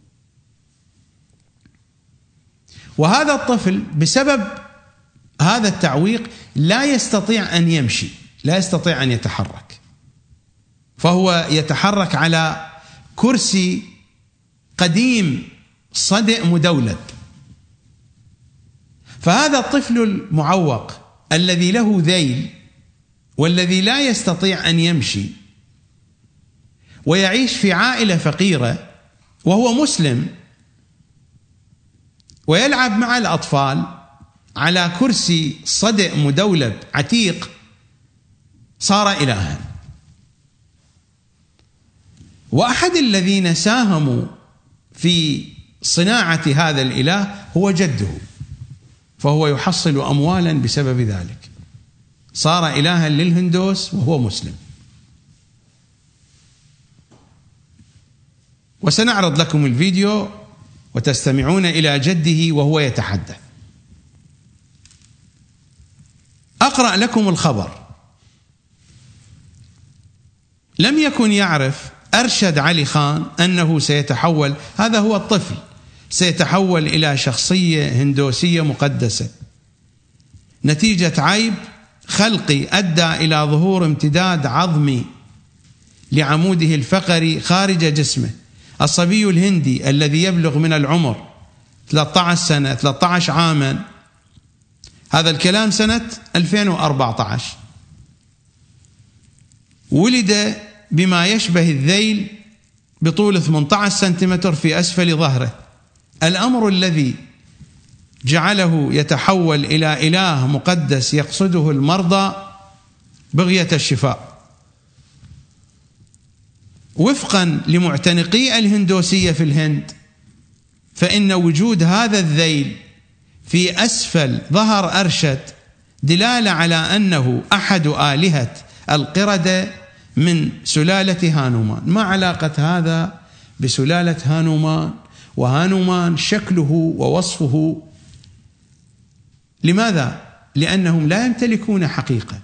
وهذا الطفل بسبب هذا التعويق لا يستطيع أن يمشي، لا يستطيع أن يتحرك، فهو يتحرك على كرسي قديم صدئ مدولب. فهذا الطفل المعوق الذي له ذيل والذي لا يستطيع أن يمشي ويعيش في عائلة فقيرة وهو مسلم ويلعب مع الأطفال على كرسي صدئ مدولب عتيق، صار إلها. وأحد الذين ساهموا في صناعة هذا الإله هو جده، فهو يحصل أموالا بسبب ذلك، صار إلها للهندوس وهو مسلم. وسنعرض لكم الفيديو وتستمعون إلى جده وهو يتحدث. أقرأ لكم الخبر. لم يكن يعرف أرشد علي خان أنه سيتحول، هذا هو الطفل، سيتحول إلى شخصية هندوسية مقدسة نتيجة عيب خلقي أدى إلى ظهور امتداد عظمي لعموده الفقري خارج جسمه. الصبي الهندي الذي يبلغ من العمر 13 سنة 13 عاما، هذا الكلام سنة 2014، ولد بما يشبه الذيل بطول 18 سنتيمتر في أسفل ظهره، الأمر الذي جعله يتحول إلى إله مقدس يقصده المرضى بغية الشفاء. وفقا لمعتنقي الهندوسية في الهند، فإن وجود هذا الذيل في أسفل ظهر أرشد دلالة على أنه أحد آلهة القردة من سلالة هانومان. ما علاقة هذا بسلالة هانومان؟ وهانومان شكله ووصفه، لماذا؟ لأنهم لا يمتلكون حقيقة،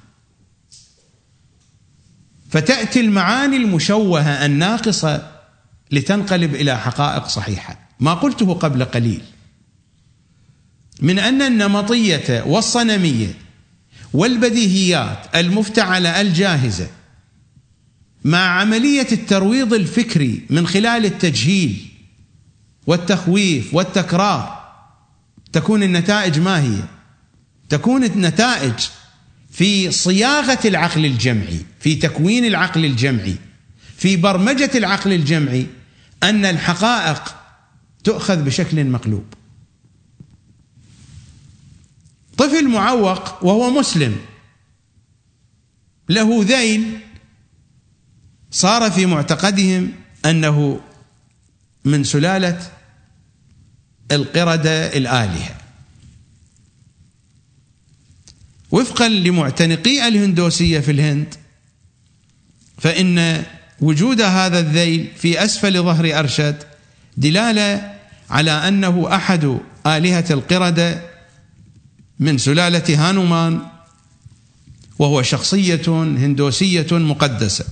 فتأتي المعاني المشوهة الناقصة لتنقلب إلى حقائق صحيحة. ما قلته قبل قليل من أن النمطية والصنمية والبديهيات المفتعلة الجاهزة مع عملية الترويض الفكري من خلال التجهيل والتخويف والتكرار، تكون النتائج ما هي؟ تكون النتائج في صياغة العقل الجمعي، في تكوين العقل الجمعي، في برمجة العقل الجمعي، أن الحقائق تؤخذ بشكل مقلوب. طفل معوق وهو مسلم له ذيل، صار في معتقدهم أنه من سلالة القردة الآلهة. وفقا لمعتنقي الهندوسية في الهند، فإن وجود هذا الذيل في أسفل ظهر أرشد دلالة على أنه أحد آلهة القردة من سلالة هانومان، وهو شخصية هندوسية مقدسة.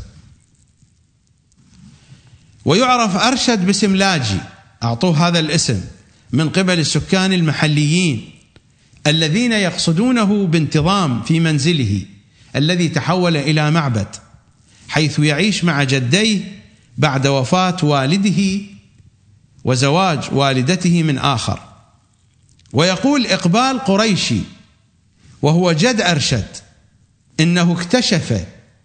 ويعرف أرشد باسم لاجي، أعطوه هذا الاسم من قبل السكان المحليين الذين يقصدونه بانتظام في منزله الذي تحول إلى معبد، حيث يعيش مع جديه بعد وفاة والده وزواج والدته من آخر. ويقول إقبال قريشي وهو جد أرشد إنه اكتشف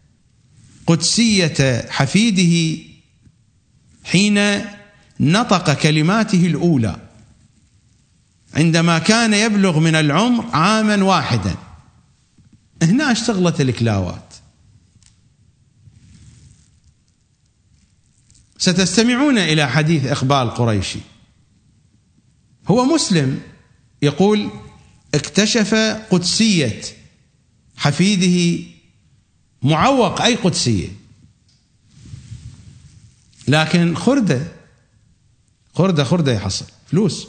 قدسية حفيده حين نطق كلماته الأولى عندما كان يبلغ من العمر عاما واحدا. هنا اشتغلت الكلاوات. ستستمعون إلى حديث إقبال قريشي، هو مسلم، يقول اكتشف قدسية حفيده، معوق أي قدسية، لكن خردة يحصل فلوس.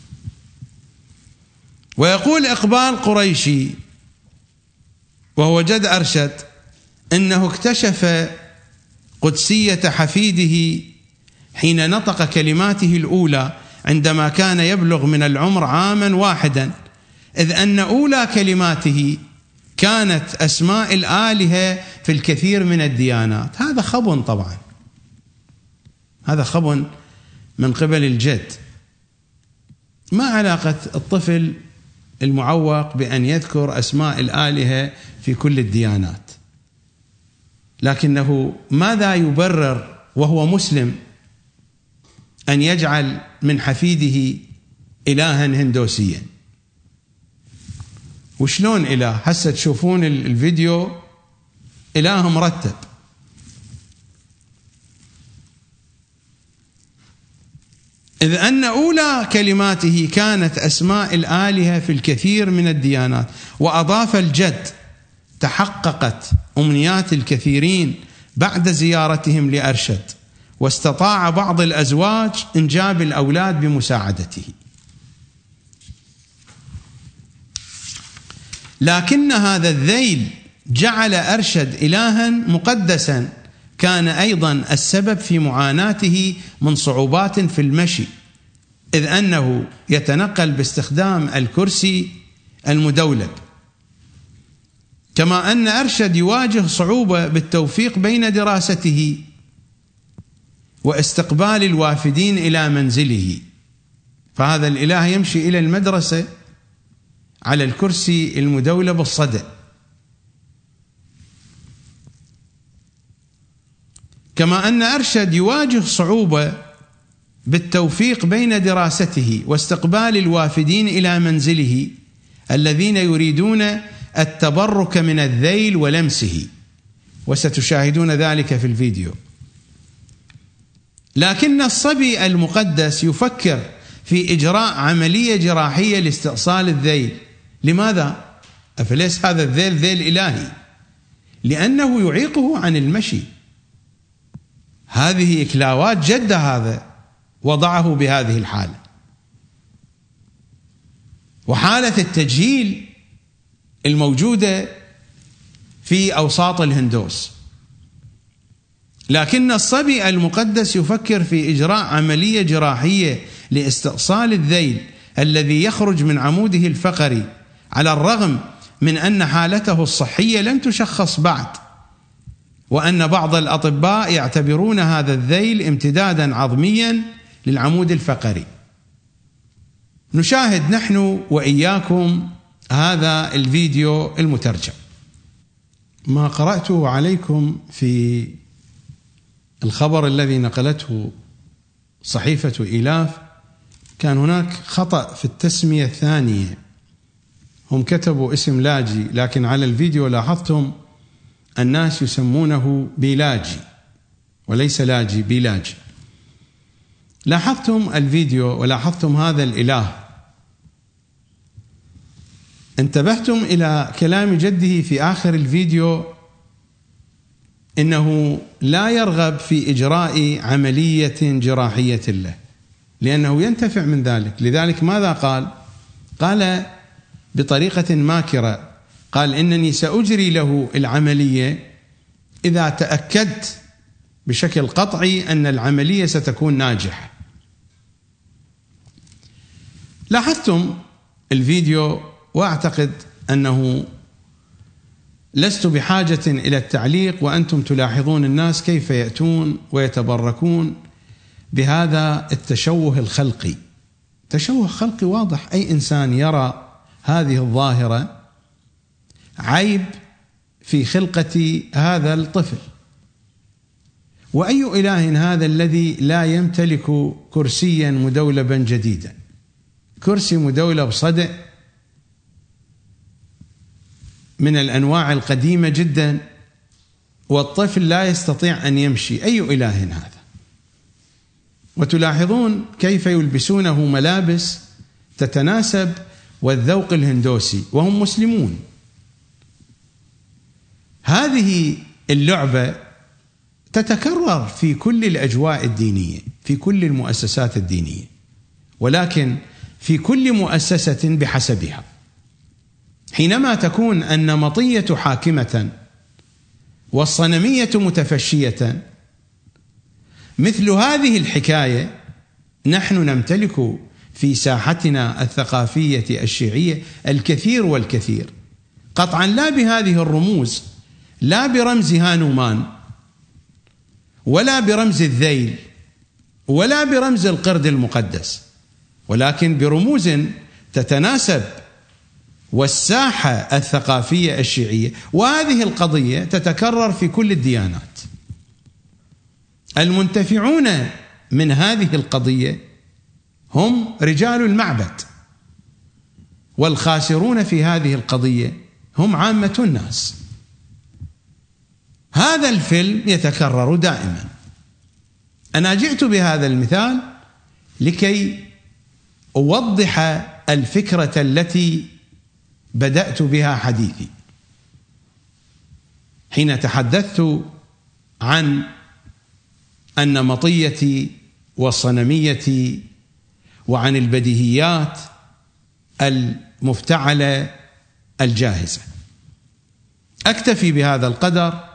ويقول إقبال قريشي وهو جد أرشد إنه اكتشف قدسية حفيده حين نطق كلماته الأولى عندما كان يبلغ من العمر عاما واحدا، إذ أن أولى كلماته كانت أسماء الآلهة في الكثير من الديانات. هذا خبن، طبعا هذا خبن من قبل الجد. ما علاقة الطفل المعوق بأن يذكر أسماء الآلهة في كل الديانات؟ لكنه ماذا يبرر وهو مسلم أن يجعل من حفيده إلها هندوسيا؟ وشلون إله؟ هسه تشوفون الفيديو، إله مرتب. إذ أن أولى كلماته كانت أسماء الآلهة في الكثير من الديانات، وأضاف الجد: تحققت أمنيات الكثيرين بعد زيارتهم لأرشد، واستطاع بعض الأزواج إنجاب الأولاد بمساعدته. لكن هذا الذيل جعل أرشد إلها مقدسا كان أيضا السبب في معاناته من صعوبات في المشي، إذ أنه يتنقل باستخدام الكرسي المدولب، كما أن أرشد يواجه صعوبة بالتوفيق بين دراسته واستقبال الوافدين إلى منزله. فهذا الإله يمشي إلى المدرسة على الكرسي المدولب الصدع. كما أن أرشد يواجه صعوبة بالتوفيق بين دراسته واستقبال الوافدين إلى منزله الذين يريدون التبرك من الذيل ولمسه، وستشاهدون ذلك في الفيديو. لكن الصبي المقدس يفكر في إجراء عملية جراحية لاستئصال الذيل. لماذا؟ أفليس هذا الذيل ذيل إلهي؟ لأنه يعيقه عن المشي. هذه إكلاوات جد هذا وضعه بهذه الحالة، وحالة التجهيل الموجودة في أوساط الهندوس. لكن الصبي المقدس يفكر في إجراء عملية جراحية لاستئصال الذيل الذي يخرج من عموده الفقري، على الرغم من أن حالته الصحية لم تشخص بعد، وأن بعض الأطباء يعتبرون هذا الذيل امتدادا عظميا للعمود الفقري. نشاهد نحن وإياكم هذا الفيديو المترجم. ما قرأته عليكم في الخبر الذي نقلته صحيفة إيلاف كان هناك خطأ في التسمية الثانية. هم كتبوا اسم لاجي، لكن على الفيديو لاحظتم الناس يسمونه بيلاجي وليس لاجي، بيلاجي. لاحظتم الفيديو ولاحظتم هذا الإله، انتبهتم إلى كلام جده في آخر الفيديو إنه لا يرغب في إجراء عملية جراحية له لأنه ينتفع من ذلك. لذلك ماذا قال؟ قال بطريقة ماكرة، قال إنني سأجري له العملية إذا تأكدت بشكل قطعي أن العملية ستكون ناجحة. لاحظتم الفيديو، وأعتقد أنه لست بحاجة إلى التعليق، وأنتم تلاحظون الناس كيف يأتون ويتبركون بهذا التشوه الخلقي. تشوه خلقي واضح، أي إنسان يرى هذه الظاهرة عيب في خلقة هذا الطفل. وأي إله هذا الذي لا يمتلك كرسيا مدولبا جديدا؟ كرسي مدولب صدع من الأنواع القديمة جدا، والطفل لا يستطيع أن يمشي. أي إله هذا؟ وتلاحظون كيف يلبسونه ملابس تتناسب والذوق الهندوسي وهم مسلمون. هذه اللعبة تتكرر في كل الأجواء الدينية، في كل المؤسسات الدينية، ولكن في كل مؤسسة بحسبها. حينما تكون النمطية حاكمة والصنمية متفشية مثل هذه الحكاية، نحن نمتلك في ساحتنا الثقافية الشيعية الكثير والكثير، قطعا لا بهذه الرموز، لا برمز هانومان ولا برمز الذيل ولا برمز القرد المقدس، ولكن برموز تتناسب والساحة الثقافية الشيعية. وهذه القضية تتكرر في كل الديانات. المنتفعون من هذه القضية هم رجال المعبد، والخاسرون في هذه القضية هم عامة الناس. هذا الفيلم يتكرر دائما. أنا جئت بهذا المثال لكي أوضح الفكرة التي بدأت بها حديثي حين تحدثت عن النمطية والصنمية وعن البديهيات المفتعلة الجاهزة. أكتفي بهذا القدر،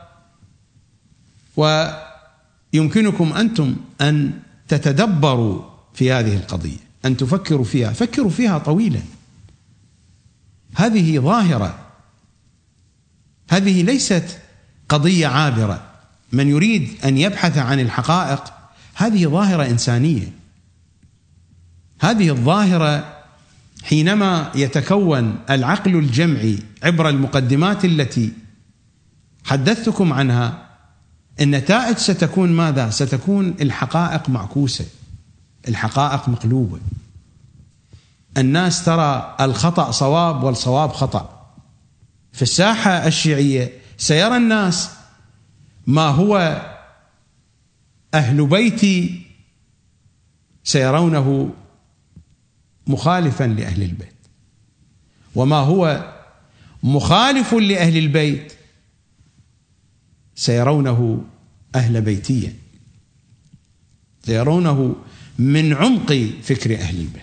ويمكنكم أنتم أن تتدبروا في هذه القضية، أن تفكروا فيها، فكروا فيها طويلا. هذه ظاهرة، هذه ليست قضية عابرة. من يريد أن يبحث عن الحقائق، هذه ظاهرة إنسانية. هذه الظاهرة حينما يتكون العقل الجمعي عبر المقدمات التي حدثتكم عنها، النتائج ستكون ماذا؟ ستكون الحقائق معكوسة، الحقائق مقلوبة. الناس ترى الخطأ صواب والصواب خطأ. في الساحة الشيعية سيرى الناس ما هو أهل بيتي سيرونه مخالفا لأهل البيت، وما هو مخالف لأهل البيت سيرونه أهل بيتيا، سيرونه من عمق فكر أهل البيت.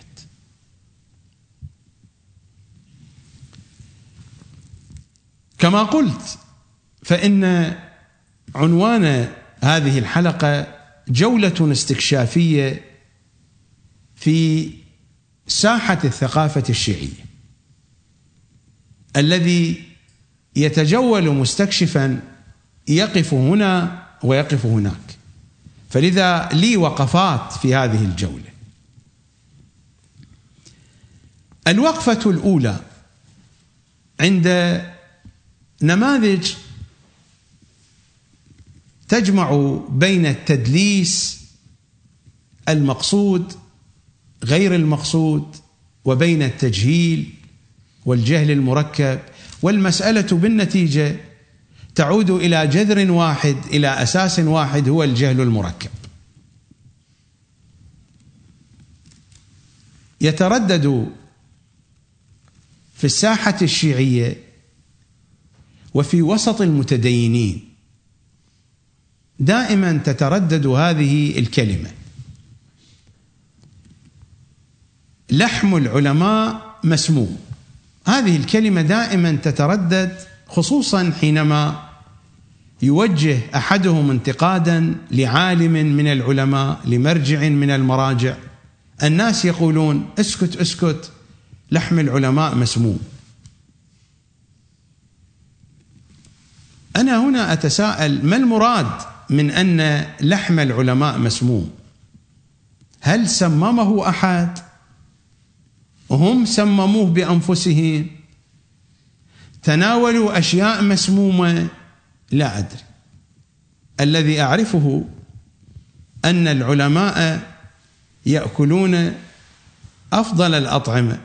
كما قلت، فإن عنوان هذه الحلقة جولة استكشافية في ساحة الثقافة الشيعية. الذي يتجول مستكشفا يقف هنا ويقف هناك، فلذا لي وقفات في هذه الجولة. الوقفة الأولى عند نماذج تجمع بين التدليس المقصود غير المقصود، وبين التجهيل والجهل المركب، والمسألة بالنتيجة تعود إلى جذر واحد، إلى أساس واحد، هو الجهل المركب. يتردد في الساحة الشيعية وفي وسط المتدينين دائما تتردد هذه الكلمة: لحم العلماء مسموم. هذه الكلمة دائما تتردد، خصوصا حينما يوجه أحدهم انتقادا لعالم من العلماء، لمرجع من المراجع. الناس يقولون: اسكت اسكت، لحم العلماء مسموم. أنا هنا أتساءل: ما المراد من أن لحم العلماء مسموم؟ هل سممه أحد؟ هم سمموه بأنفسهم؟ تناولوا أشياء مسمومة؟ لا أدري. الذي أعرفه أن العلماء يأكلون أفضل الأطعمة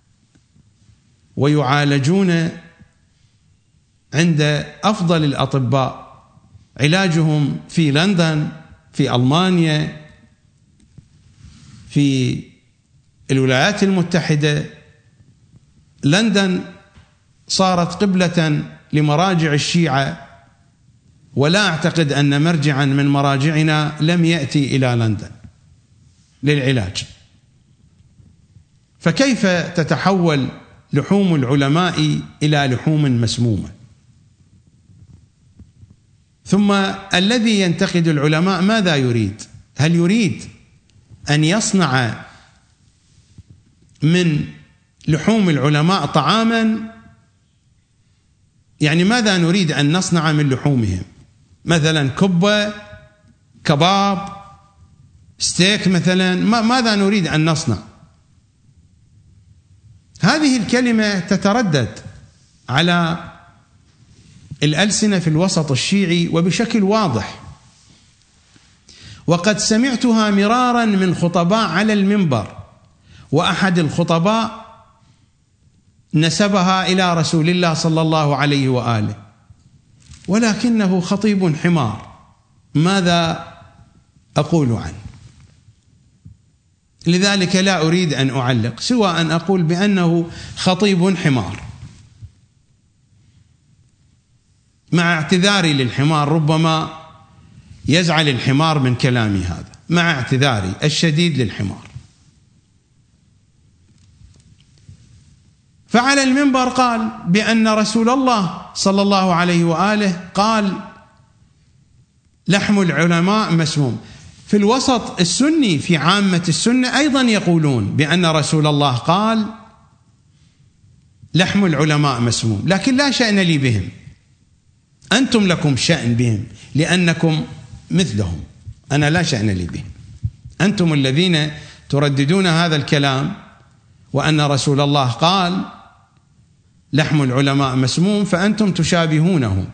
ويعالجون عند أفضل الأطباء، علاجهم في لندن، في ألمانيا، في الولايات المتحدة. لندن صارت قبلة لمراجع الشيعة، ولا أعتقد أن مرجعا من مراجعنا لم يأتي إلى لندن للعلاج. فكيف تتحول لحوم العلماء إلى لحوم مسمومة؟ ثم الذي ينتقد العلماء ماذا يريد؟ هل يريد أن يصنع من لحوم العلماء طعاما؟ يعني ماذا نريد أن نصنع من لحومهم؟ مثلا كبة، كباب، ستيك مثلا، ماذا نريد أن نصنع؟ هذه الكلمة تتردد على الألسنة في الوسط الشيعي وبشكل واضح، وقد سمعتها مرارا من خطباء على المنبر، وأحد الخطباء نسبها إلى رسول الله صلى الله عليه وآله، ولكنه خطيب حمار. ماذا أقول عنه؟ لذلك لا أريد أن أعلق سوى أن أقول بأنه خطيب حمار، مع اعتذاري للحمار، ربما يزعل الحمار من كلامي هذا، مع اعتذاري الشديد للحمار. فعلى المنبر قال بأن رسول الله صلى الله عليه وآله قال لحم العلماء مسموم. في الوسط السني، في عامة السنة أيضا يقولون بأن رسول الله قال لحم العلماء مسموم، لكن لا شأن لي بهم، أنتم لكم شأن بهم لأنكم مثلهم، أنا لا شأن لي بهم. أنتم الذين ترددون هذا الكلام، وأن رسول الله قال لحم العلماء مسموم، فأنتم تشابهونه.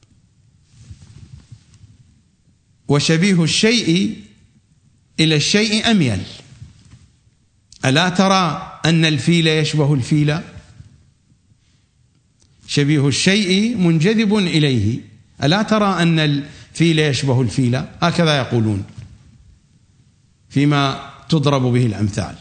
وشبيه الشيء إلى الشيء أميل. ألا ترى أن الفيل يشبه الفيل؟ شبيه الشيء منجذب إليه. ألا ترى أن الفيل يشبه الفيل؟ هكذا يقولون فيما تضرب به الأمثال.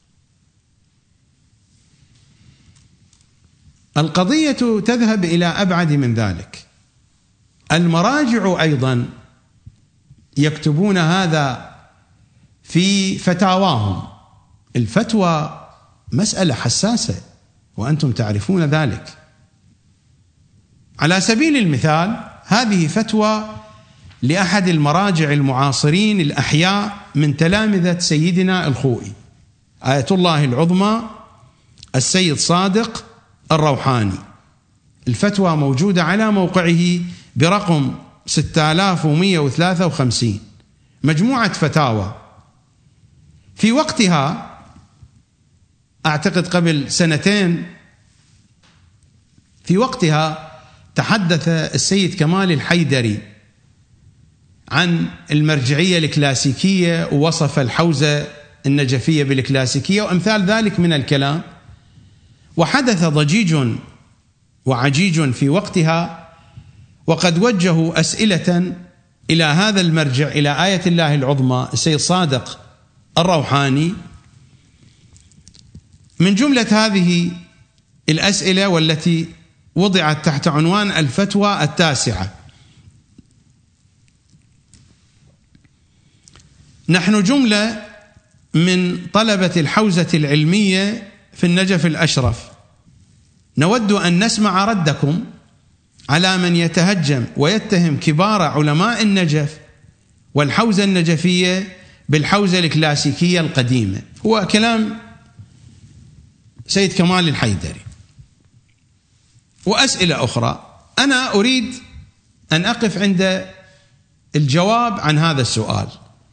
القضية تذهب إلى أبعد من ذلك. المراجع أيضا يكتبون هذا في فتاواهم. الفتوى مسألة حساسة وأنتم تعرفون ذلك. على سبيل المثال، هذه فتوى لأحد المراجع المعاصرين الأحياء من تلامذة سيدنا الخوئي، آية الله العظمى السيد صادق الروحاني. الفتوى موجودة على موقعه برقم 6153، مجموعة فتاوى. في وقتها أعتقد قبل 2 في وقتها تحدث السيد كمال الحيدري عن المرجعية الكلاسيكية، ووصف الحوزة النجفية بالكلاسيكية وأمثال ذلك من الكلام، وحدث ضجيج وعجيج في وقتها، وقد وجهوا أسئلة إلى هذا المرجع، إلى آية الله العظمى السيد صادق الروحاني. من جملة هذه الأسئلة والتي وضعت تحت عنوان الفتوى 9: نحن جملة من طلبة الحوزة العلمية في النجف الأشرف نود أن نسمع ردكم على من يتهجم ويتهم كبار علماء النجف والحوزة النجفية بالحوزة الكلاسيكية القديمة. هو كلام سيد كمال الحيدري. وأسئلة أخرى. أنا أريد أن أقف عند الجواب عن هذا السؤال.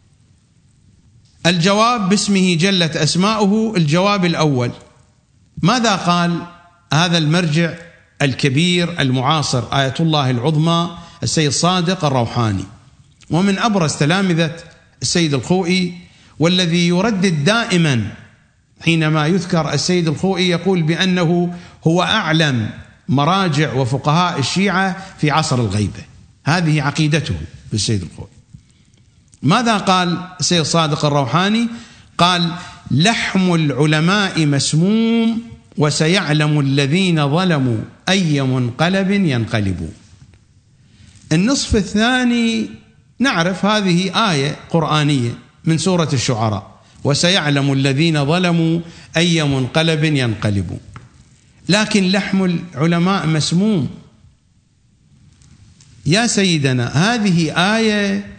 الجواب باسمه جلت أسماؤه. الجواب الأول: ماذا قال هذا المرجع الكبير المعاصر آية الله العظمى السيد صادق الروحاني، ومن أبرز تلامذة السيد الخوئي، والذي يردد دائما حينما يذكر السيد الخوئي يقول بأنه هو أعلم مراجع وفقهاء الشيعة في عصر الغيبة. هذه عقيدته بالسيد الخوئي. ماذا قال السيد صادق الروحاني؟ قال: لحم العلماء مسموم وسيعلم الذين ظلموا أي منقلب ينقلبون. النصف الثاني نعرف هذه آية قرآنية من سورة الشعراء: وسيعلم الذين ظلموا أي منقلب ينقلبون. لكن لحم العلماء مسموم يا سيدنا، هذه آية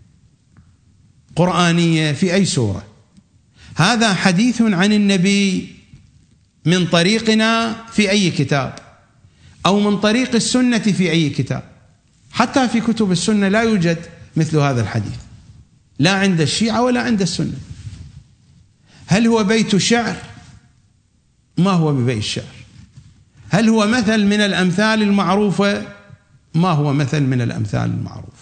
قرآنية في أي سورة؟ هذا حديث عن النبي من طريقنا في أي كتاب، أو من طريق السنة في أي كتاب. حتى في كتب السنة لا يوجد مثل هذا الحديث، لا عند الشيعة ولا عند السنة. هل هو بيت شعر؟ ما هو ببيت شعر. هل هو مثل من الأمثال المعروفة؟ ما هو مثل من الأمثال المعروفة.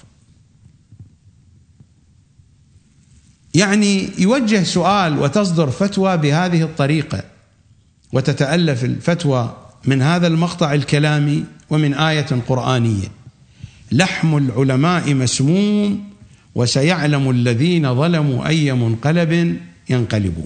يعني يوجه سؤال وتصدر فتوى بهذه الطريقة، وتتألف الفتوى من هذا المقطع الكلامي ومن آية قرآنية: لحم العلماء مسموم وسيعلم الذين ظلموا أي منقلب ينقلبون.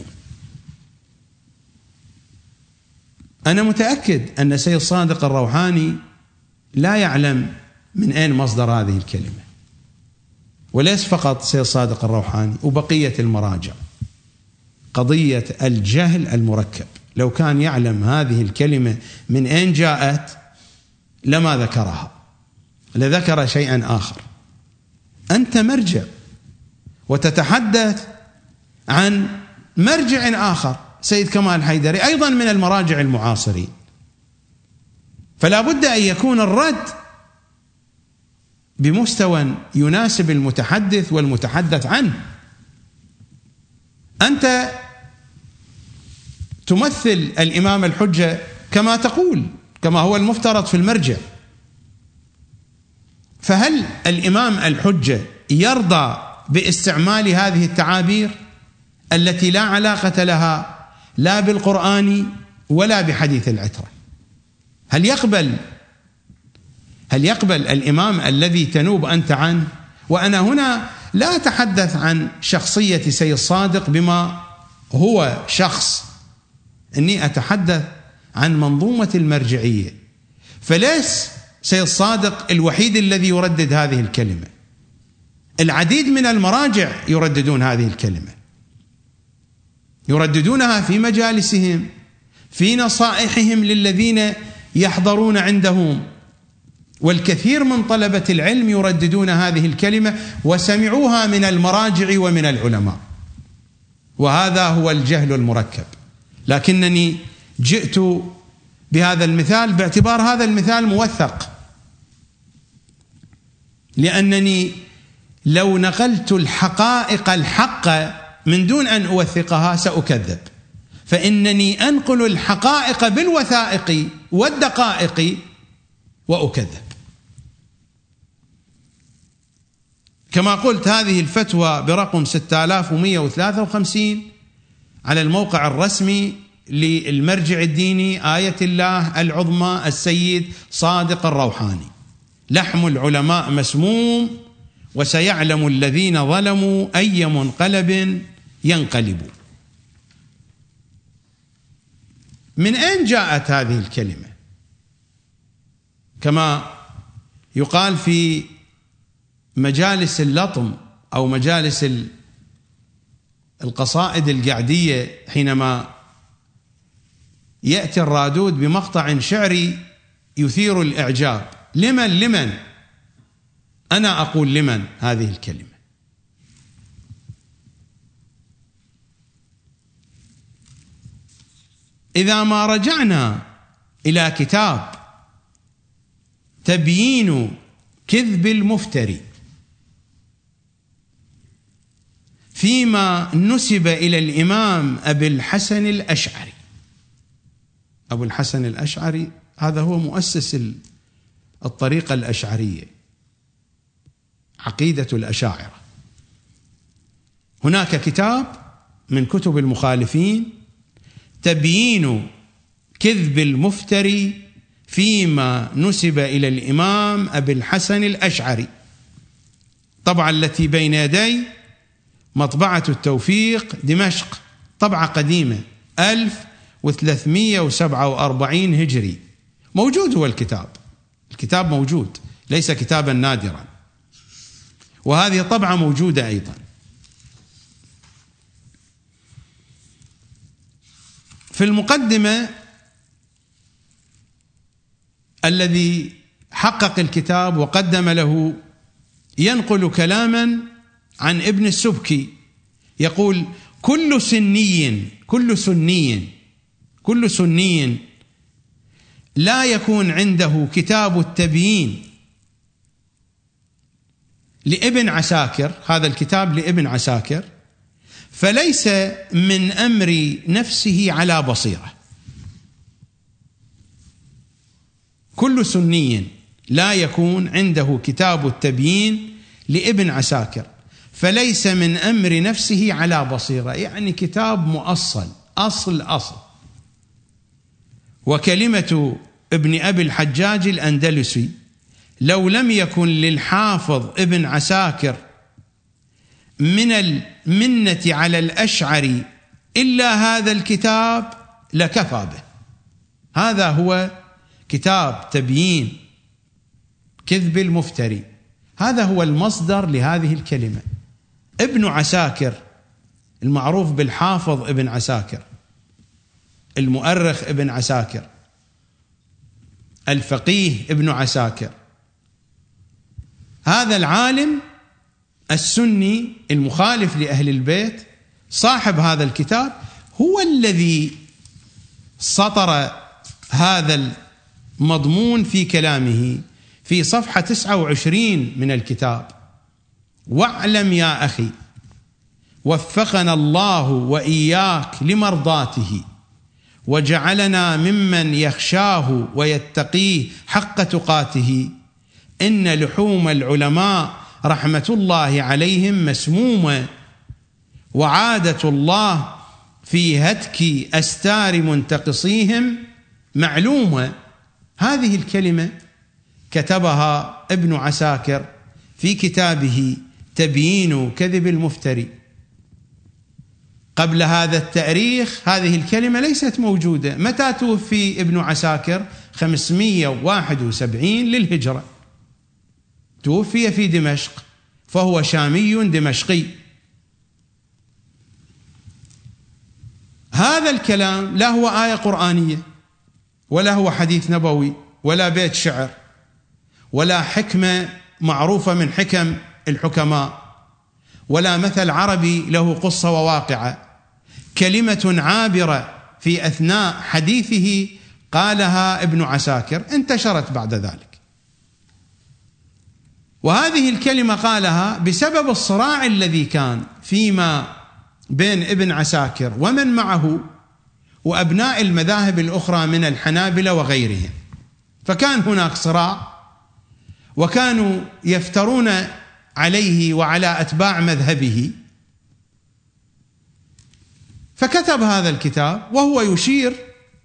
أنا متأكد أن سيد صادق الروحاني لا يعلم من أين مصدر هذه الكلمة، وليس فقط سيد صادق الروحاني وبقية المراجع. قضية الجهل المركب، لو كان يعلم هذه الكلمة من أين جاءت لما ذكرها، لذكر شيئا آخر. أنت مرجع وتتحدث عن مرجع آخر، سيد كمال حيدري، أيضا من المراجع المعاصرين، فلا بد أن يكون الرد بمستوى يناسب المتحدث والمتحدث عنه. أنت تمثل الإمام الحجة كما تقول، كما هو المفترض في المرجع، فهل الإمام الحجة يرضى باستعمال هذه التعابير التي لا علاقة لها لا بالقرآن ولا بحديث العترة؟ هل يقبل الإمام الذي تنوب أنت عنه؟ وأنا هنا لا أتحدث عن شخصية سيد صادق بما هو شخص، إني أتحدث عن منظومة المرجعية. فليس سيد صادق الوحيد الذي يردد هذه الكلمة، العديد من المراجع يرددون هذه الكلمة، يرددونها في مجالسهم، في نصائحهم للذين يحضرون عندهم، والكثير من طلبة العلم يرددون هذه الكلمة وسمعوها من المراجع ومن العلماء، وهذا هو الجهل المركب. لكنني جئت بهذا المثال باعتبار هذا المثال موثق، لأنني لو نقلت الحقائق الحقة من دون أن أوثقها سأكذب، فإنني أنقل الحقائق بالوثائق والدقائق وأكذب. كما قلت، هذه الفتوى برقم 6153 على الموقع الرسمي للمرجع الديني آية الله العظمى السيد صادق الروحاني: لحم العلماء مسموم وسيعلم الذين ظلموا أي منقلب ينقلبون. من أين جاءت هذه الكلمة؟ كما يقال في مجالس اللطم أو مجالس القصائد القعدية، حينما يأتي الرادود بمقطع شعري يثير الإعجاب: لمن أنا أقول لمن هذه الكلمة. إذا ما رجعنا إلى كتاب تبيين كذب المفتري فيما نسب إلى الإمام أبي الحسن الأشعري، أبو الحسن الأشعري هذا هو مؤسس الطريقة الأشعرية، عقيدة الأشاعرة. هناك كتاب من كتب المخالفين: تبيين كذب المفتري فيما نسب إلى الإمام أبي الحسن الأشعري، طبعا التي بين يدي مطبعة التوفيق دمشق، طبعة قديمة 1347 هجري. موجود هو الكتاب موجود، ليس كتابا نادرا، وهذه طبعة موجودة أيضا. في المقدمة الذي حقق الكتاب وقدم له ينقل كلاما عن ابن السبكي، يقول: كل سني لا يكون عنده كتاب التبيين لابن عساكر، هذا الكتاب لابن عساكر، فليس من أمر نفسه على بصيرة. كل سني لا يكون عنده كتاب التبيين لابن عساكر فليس من أمر نفسه على بصيرة، يعني كتاب مؤصل، أصل. وكلمة ابن أبي الحجاج الأندلسي: لو لم يكن للحافظ ابن عساكر من المنة على الأشعري إلا هذا الكتاب لكفى به. هذا هو كتاب تبيين كذب المفتري، هذا هو المصدر لهذه الكلمة. ابن عساكر المعروف بالحافظ ابن عساكر، المؤرخ ابن عساكر، الفقيه ابن عساكر، هذا العالم السني المخالف لأهل البيت صاحب هذا الكتاب هو الذي سطر هذا المضمون في كلامه في صفحة 29 من الكتاب: واعلم يا أخي وفقنا الله وإياك لمرضاته وجعلنا ممن يخشاه ويتقيه حق تقاته، إن لحوم العلماء رحمة الله عليهم مسمومة، وعادة الله في هتك أستار منتقصيهم معلومة. هذه الكلمة كتبها ابن عساكر في كتابه تبيين كذب المفتري. قبل هذا التاريخ هذه الكلمة ليست موجودة. متى توفي ابن عساكر؟ 571 للهجرة، توفي في دمشق، فهو شامي دمشقي. هذا الكلام لا هو آية قرآنية ولا هو حديث نبوي ولا بيت شعر ولا حكمة معروفة من حكم الحكماء ولا مثل عربي له قصة وواقعة. كلمة عابرة في أثناء حديثه قالها ابن عساكر انتشرت بعد ذلك، وهذه الكلمة قالها بسبب الصراع الذي كان فيما بين ابن عساكر ومن معه وأبناء المذاهب الأخرى من الحنابلة وغيرهم. فكان هناك صراع وكانوا يفترون عليه وعلى أتباع مذهبه، فكتب هذا الكتاب وهو يشير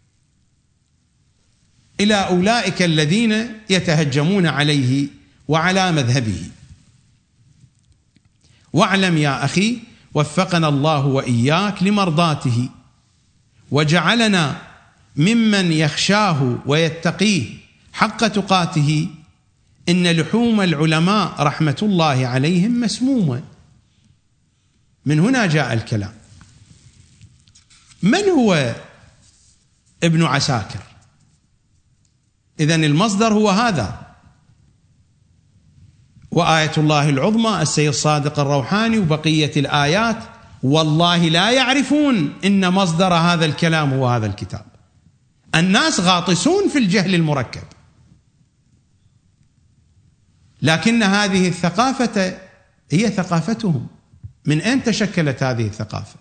إلى أولئك الذين يتهجمون عليه وعلى مذهبه. واعلم يا أخي وفقنا الله وإياك لمرضاته وجعلنا ممن يخشاه ويتقيه حق تقاته، إن لحوم العلماء رحمة الله عليهم مسمومة. من هنا جاء الكلام. من هو ابن عساكر؟ إذن المصدر هو هذا، وآية الله العظمى السيد صادق الروحاني وبقية الآيات والله لا يعرفون إن مصدر هذا الكلام هو هذا الكتاب. الناس غاطسون في الجهل المركب، لكن هذه الثقافة هي ثقافتهم. من أين تشكلت هذه الثقافة؟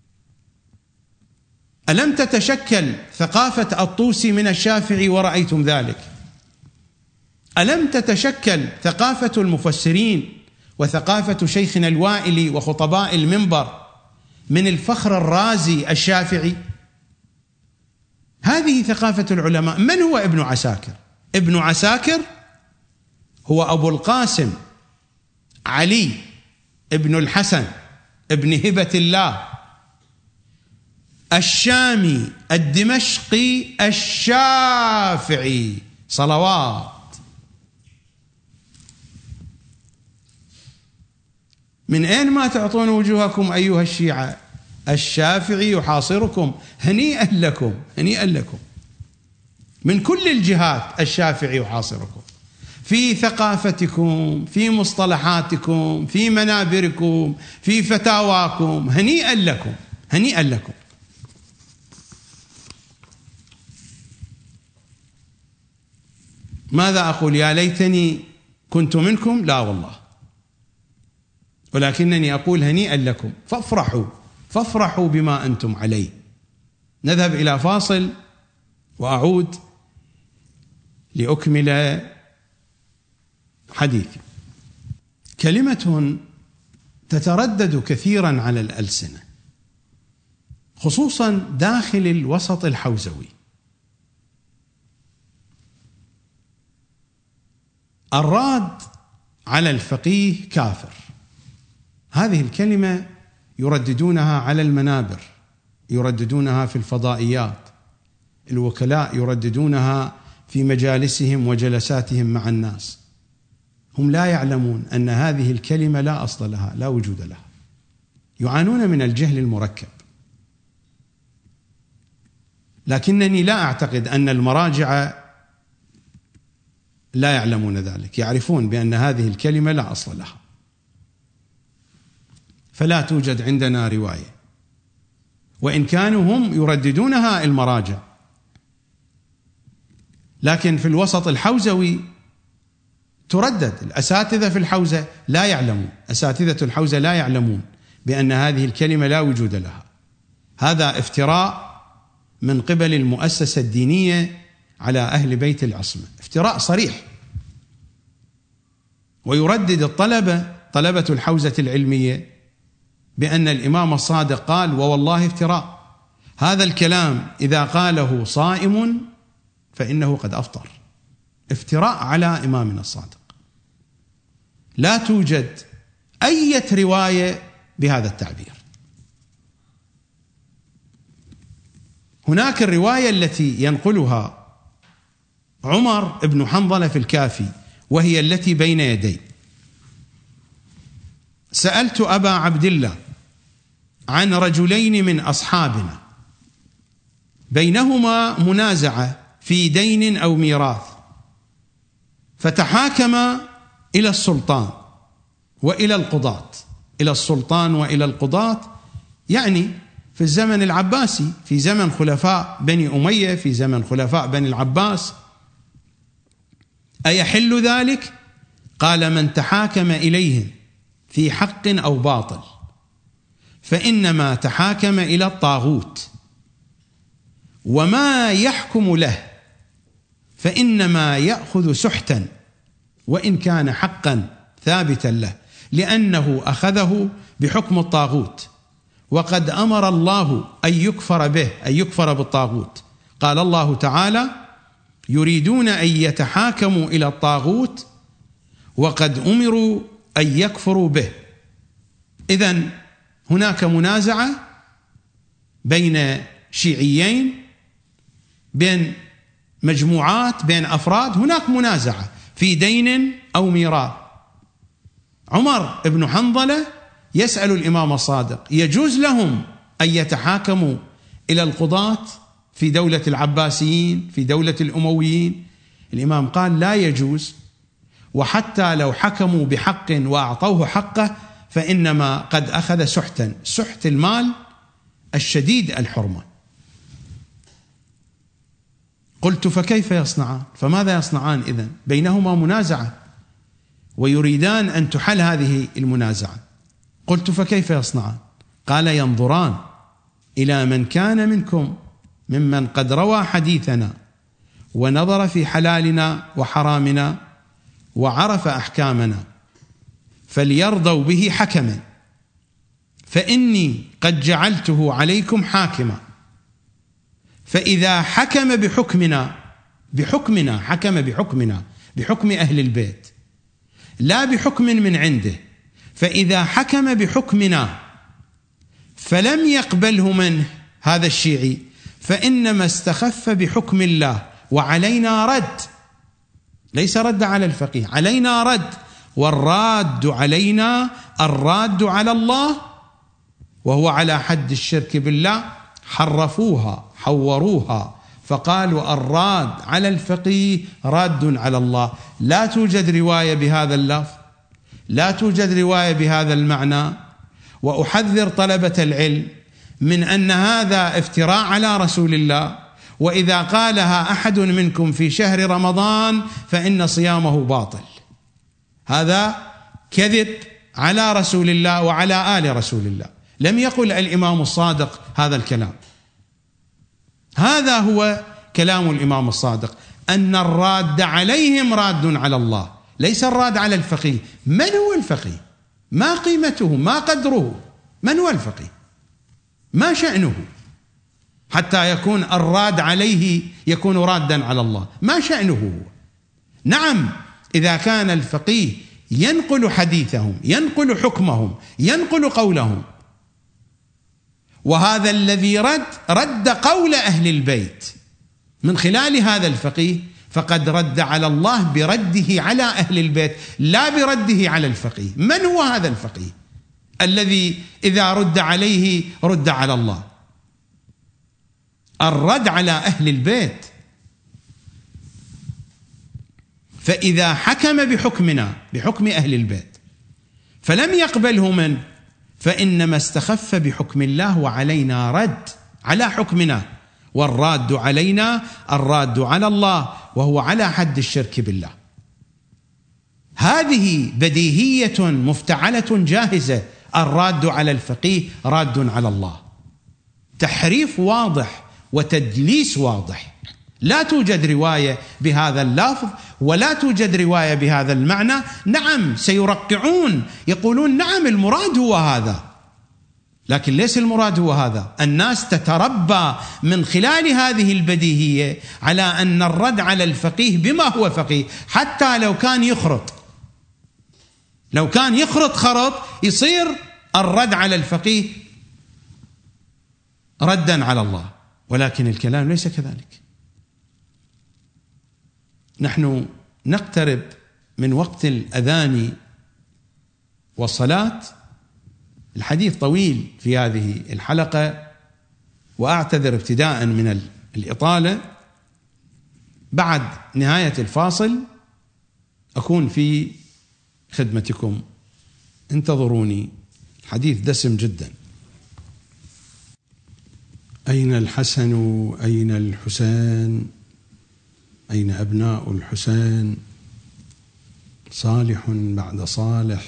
ألم تتشكل ثقافة الطوسي من الشافعي ورأيتم ذلك؟ ألم تتشكل ثقافة المفسرين وثقافة شيخنا الوائلي وخطباء المنبر من الفخر الرازي الشافعي؟ هذه ثقافة العلماء. من هو ابن عساكر؟ ابن عساكر هو أبو القاسم علي ابن الحسن ابن هبة الله الشامي الدمشقي الشافعي صلوات. من أين ما تعطون وجوهكم أيها الشيعة؟ الشافعي يحاصركم. هنيئا لكم، هنيئا لكم. من كل الجهات الشافعي يحاصركم في ثقافتكم، في مصطلحاتكم، في منابركم، في فتاواكم. هنيئا لكم، هنيئا لكم. ماذا أقول؟ يا ليتني كنت منكم؟ لا والله، ولكنني أقول هنيئا لكم. فافرحوا، فافرحوا بما أنتم عليه. نذهب إلى فاصل وأعود لأكمل حديثي. كلمة تتردد كثيرا على الألسنة خصوصا داخل الوسط الحوزوي: الراد على الفقيه كافر. هذه الكلمة يرددونها على المنابر، يرددونها في الفضائيات، الوكلاء يرددونها في مجالسهم وجلساتهم مع الناس. هم لا يعلمون أن هذه الكلمة لا أصل لها، لا وجود لها، يعانون من الجهل المركب. لكنني لا أعتقد أن المراجع لا يعلمون ذلك، يعرفون بأن هذه الكلمة لا أصل لها، فلا توجد عندنا رواية، وإن كانوا هم يرددونها المراجع. لكن في الوسط الحوزوي تردد، الأساتذة في الحوزة لا يعلمون، أساتذة الحوزة لا يعلمون بأن هذه الكلمة لا وجود لها. هذا افتراء من قبل المؤسسة الدينية على أهل بيت العصمة، افتراء صريح. ويردد طلبة الحوزة العلمية بأن الإمام الصادق قال، ووالله افتراء، هذا الكلام إذا قاله صائم فإنه قد أفطر. افتراء على إمامنا الصادق. لا توجد أي رواية بهذا التعبير. هناك الرواية التي ينقلها عمر بن حنظلة في الكافي، وهي التي بين يدي. سألت أبا عبد الله عن رجلين من أصحابنا بينهما منازعة في دين أو ميراث، فتحاكما إلى السلطان وإلى القضاة. إلى السلطان وإلى القضاة يعني في الزمن العباسي، في زمن خلفاء بني أمية، في زمن خلفاء بني العباس. أيحل ذلك؟ قال: من تحاكم إليهم في حق أو باطل فإنما تحاكم إلى الطاغوت، وما يحكم له فإنما يأخذ سحتا وإن كان حقا ثابتا له، لأنه أخذه بحكم الطاغوت، وقد أمر الله أن يكفر به، أن يكفر بالطاغوت. قال الله تعالى: يريدون أن يتحاكموا إلى الطاغوت وقد أمروا أن يكفروا به. إذن هناك منازعة بين شيعيين، بين مجموعات، بين أفراد، هناك منازعة في دين أو ميراث. عمر بن حنظلة يسأل الإمام الصادق: يجوز لهم أن يتحاكموا إلى القضاة في دولة العباسيين، في دولة الأمويين؟ الإمام قال: لا يجوز، وحتى لو حكموا بحق وأعطوه حقه فإنما قد أخذ سحتا، سحت المال الشديد الحرمة. قلت: فكيف يصنعان؟ فماذا يصنعان إذن؟ بينهما منازعة ويريدان أن تحل هذه المنازعة. قلت: فكيف يصنعان؟ قال: ينظران إلى من كان منكم ممن قد روى حديثنا ونظر في حلالنا وحرامنا وعرف أحكامنا فليرضوا به حكما، فإني قد جعلته عليكم حاكما، فإذا حكم بحكمنا حكم بحكمنا، بحكم أهل البيت لا بحكم من عنده، فإذا حكم بحكمنا فلم يقبله منه هذا الشيعي فإنما استخف بحكم الله، وعلينا رد، ليس رد على الفقيه، علينا رد، والراد علينا الراد على الله، وهو على حد الشرك بالله. حرفوها حوروها فقالوا الراد على الفقيه راد على الله. لا توجد رواية بهذا اللفظ، لا توجد رواية بهذا المعنى. وأحذر طلبة العلم من أن هذا افتراء على رسول الله، وإذا قالها أحد منكم في شهر رمضان فإن صيامه باطل. هذا كذب على رسول الله وعلى آل رسول الله. لم يقل الإمام الصادق هذا الكلام. هذا هو كلام الإمام الصادق، أن الراد عليهم راد على الله، ليس الراد على الفقيه. من هو الفقيه؟ ما قيمته؟ ما قدره؟ من هو الفقيه؟ ما شأنه حتى يكون الراد عليه يكون رادا على الله؟ ما شأنه هو؟ نعم، إذا كان الفقيه ينقل حديثهم، ينقل حكمهم، ينقل قولهم، وهذا الذي رد قول أهل البيت من خلال هذا الفقيه، فقد رد على الله برده على أهل البيت لا برده على الفقيه. من هو هذا الفقيه الذي إذا رد عليه رد على الله؟ الرد على أهل البيت. فإذا حكم بحكمنا، بحكم أهل البيت، فلم يقبله من، فإنما استخف بحكم الله وعلينا رد على حكمنا، والراد علينا الراد على الله، وهو على حد الشرك بالله. هذه بديهية مفتعلة جاهزة. الراد على الفقيه راد على الله. تحريف واضح وتدليس واضح. لا توجد رواية بهذا اللفظ ولا توجد رواية بهذا المعنى. نعم سيرقعون، يقولون نعم المراد هو هذا، لكن ليس المراد هو هذا. الناس تتربى من خلال هذه البديهية على أن الرد على الفقيه بما هو فقيه، حتى لو كان يخرط، لو كان يخرط خرط يصير الرد على الفقيه ردا على الله، ولكن الكلام ليس كذلك. نحن نقترب من وقت الأذان والصلاة. الحديث طويل في هذه الحلقة، وأعتذر ابتداء من الإطالة. بعد نهاية الفاصل أكون في خدمتكم، انتظروني، الحديث دسم جدا. أين الحسن أين الحسين، أين أبناء الحسين، صالح بعد صالح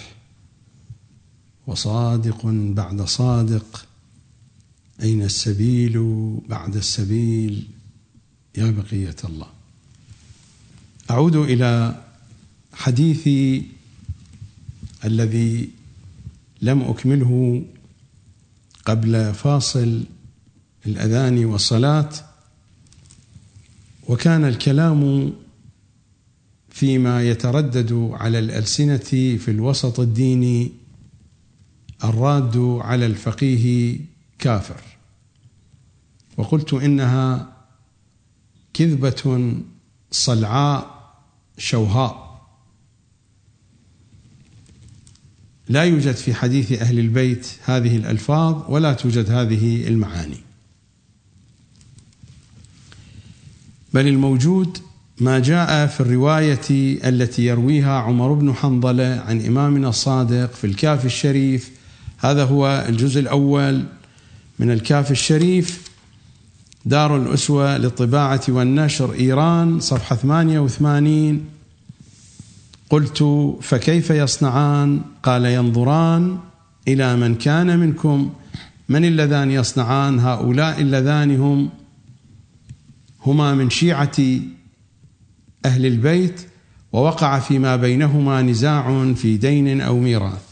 وصادق بعد صادق، أين السبيل بعد السبيل يا بقية الله. أعود إلى حديثي الذي لم أكمله قبل فاصل الأذان والصلاة، وكان الكلام فيما يتردد على الألسنة في الوسط الديني: الراد على الفقيه كافر. وقلت إنها كذبة صلعاء شوهاء. لا يوجد في حديث أهل البيت هذه الألفاظ ولا توجد هذه المعاني، بل الموجود ما جاء في الرواية التي يرويها عمر بن حنظلة عن إمامنا الصادق في الكافي الشريف. هذا هو الجزء الأول من الكافي الشريف، دار الأسوة للطباعة والنشر إيران، صفحة 88. قلت: فكيف يصنعان؟ قال: ينظران إلى من كان منكم. من اللذان يصنعان؟ هؤلاء اللذان هما من شيعة أهل البيت، ووقع فيما بينهما نزاع في دين أو ميراث.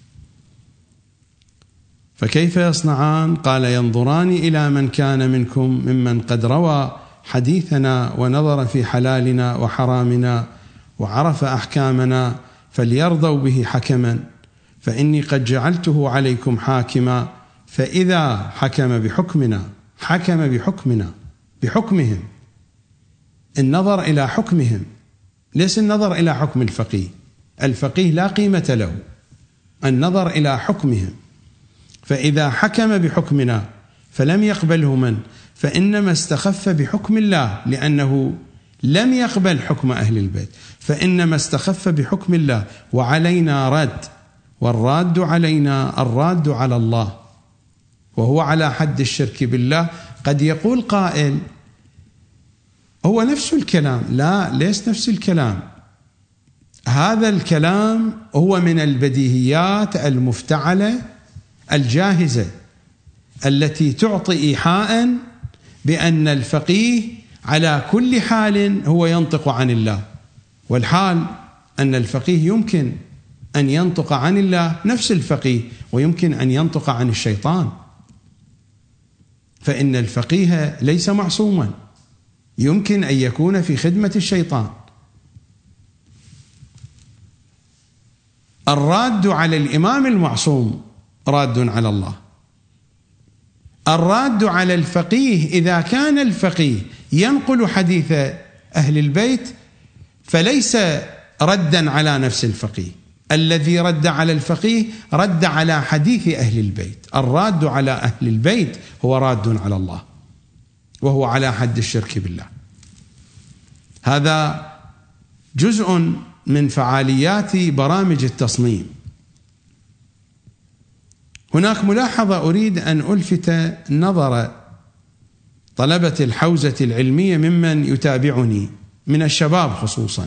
فكيف يصنعان؟ قال: ينظران إلى من كان منكم ممن قد روى حديثنا ونظر في حلالنا وحرامنا وعرف أحكامنا، فليرضوا به حكما، فإني قد جعلته عليكم حاكما، فإذا حكم بحكمنا، حكم بحكمنا، بحكمهم، النظر إلى حكمهم، ليس النظر إلى حكم الفقيه. الفقيه لا قيمة له، النظر إلى حكمهم. فإذا حكم بحكمنا فلم يقبله من، فإنما استخف بحكم الله، لأنه لم يقبل حكم أهل البيت، فإنما استخف بحكم الله، وعلينا رد، والراد علينا الراد على الله، وهو على حد الشرك بالله. قد يقول قائل: هو نفس الكلام. لا، ليس نفس الكلام. هذا الكلام هو من البديهيات المفتعلة الجاهزة التي تعطي إيحاء بأن الفقيه على كل حال هو ينطق عن الله، والحال أن الفقيه يمكن أن ينطق عن الله نفس الفقيه، ويمكن أن ينطق عن الشيطان، فإن الفقيه ليس معصوما، يمكن أن يكون في خدمة الشيطان. الراد على الإمام المعصوم راد على الله. الراد على الفقيه إذا كان الفقيه ينقل حديث أهل البيت فليس ردا على نفس الفقيه، الذي رد على الفقيه رد على حديث أهل البيت. الراد على أهل البيت هو راد على الله، وهو على حد الشرك بالله. هذا جزء من فعاليات برامج التصميم. هناك ملاحظة أريد أن ألفت نظر طلبة الحوزة العلمية ممن يتابعني من الشباب خصوصا.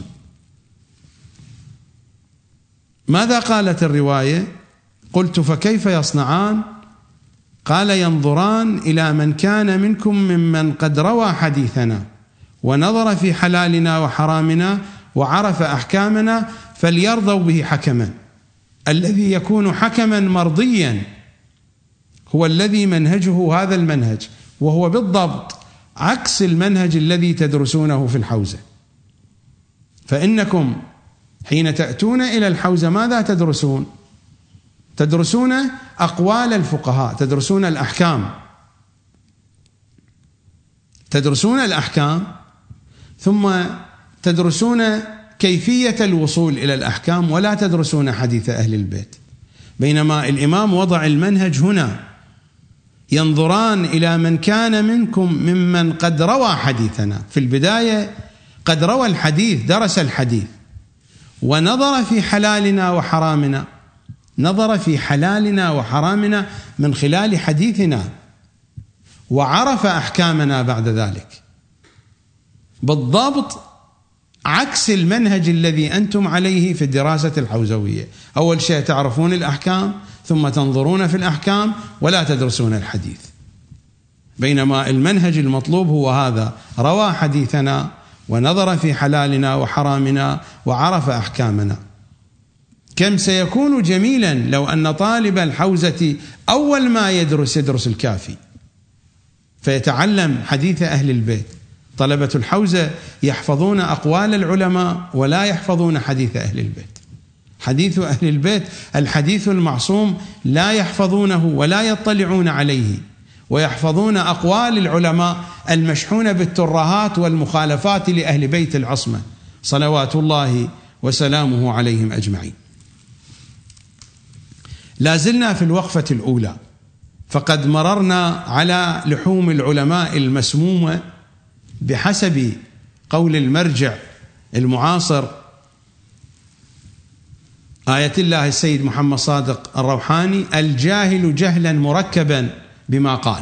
ماذا قالت الرواية؟ قلت: فكيف يصنعان؟ قال: ينظران إلى من كان منكم ممن قد روى حديثنا ونظر في حلالنا وحرامنا وعرف أحكامنا فليرضوا به حكما. الذي يكون حكما مرضيا هو الذي منهجه هذا المنهج، وهو بالضبط عكس المنهج الذي تدرسونه في الحوزة. فإنكم حين تأتون إلى الحوزة ماذا تدرسون؟ تدرسون أقوال الفقهاء، تدرسون الأحكام، تدرسون الأحكام ثم تدرسون كيفية الوصول إلى الأحكام، ولا تدرسون حديث أهل البيت. بينما الإمام وضع المنهج هنا: ينظران إلى من كان منكم ممن قد روى حديثنا. في البداية قد روى الحديث، درس الحديث، ونظر في حلالنا وحرامنا، نظر في حلالنا وحرامنا من خلال حديثنا، وعرف أحكامنا بعد ذلك. بالضبط عكس المنهج الذي أنتم عليه في الدراسة الحوزوية. أول شيء تعرفون الأحكام ثم تنظرون في الأحكام ولا تدرسون الحديث. بينما المنهج المطلوب هو هذا: روى حديثنا ونظر في حلالنا وحرامنا وعرف أحكامنا. كم سيكون جميلا لو أن طالب الحوزة أول ما يدرس الكافي فيتعلم حديث أهل البيت. طلبة الحوزة يحفظون أقوال العلماء ولا يحفظون حديث أهل البيت. حديث أهل البيت الحديث المعصوم لا يحفظونه ولا يطلعون عليه، ويحفظون أقوال العلماء المشحونة بالترهات والمخالفات لأهل بيت العصمة صلوات الله وسلامه عليهم أجمعين. لا زلنا في الوقفة الأولى، فقد مررنا على لحوم العلماء المسمومة بحسب قول المرجع المعاصر آية الله السيد محمد صادق الروحاني: الجاهل جهلا مركبا بما قال.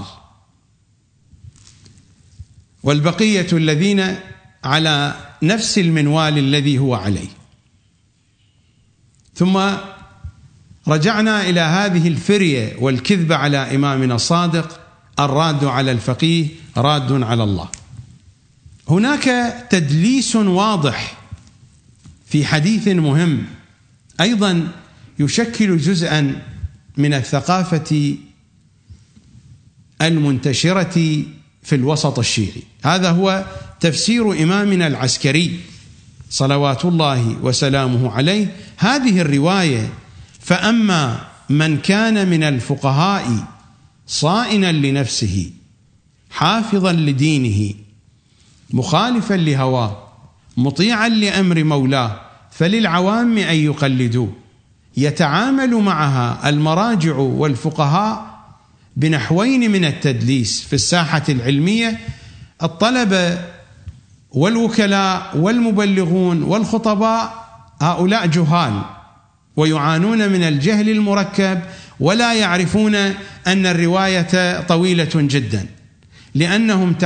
والبقية الذين على نفس المنوال الذي هو عليه. ثم رجعنا إلى هذه الفرية والكذبة على إمامنا الصادق: الراد على الفقيه راد على الله. هناك تدليس واضح في حديث مهم أيضا يشكل جزءا من الثقافة المنتشرة في الوسط الشيعي. هذا هو تفسير إمامنا العسكري صلوات الله وسلامه عليه هذه الرواية: فأما من كان من الفقهاء صائنا لنفسه حافظا لدينه مخالفا لهواه مطيعا لأمر مولاه فللعوام أن يقلدوه، يتعامل معها المراجع والفقهاء بنحوين من التدليس في الساحة العلمية. الطلبة والوكلاء والمبلغون والخطباء هؤلاء جهال ويعانون من الجهل المركب، ولا يعرفون أن الرواية طويلة جدا، لأنهم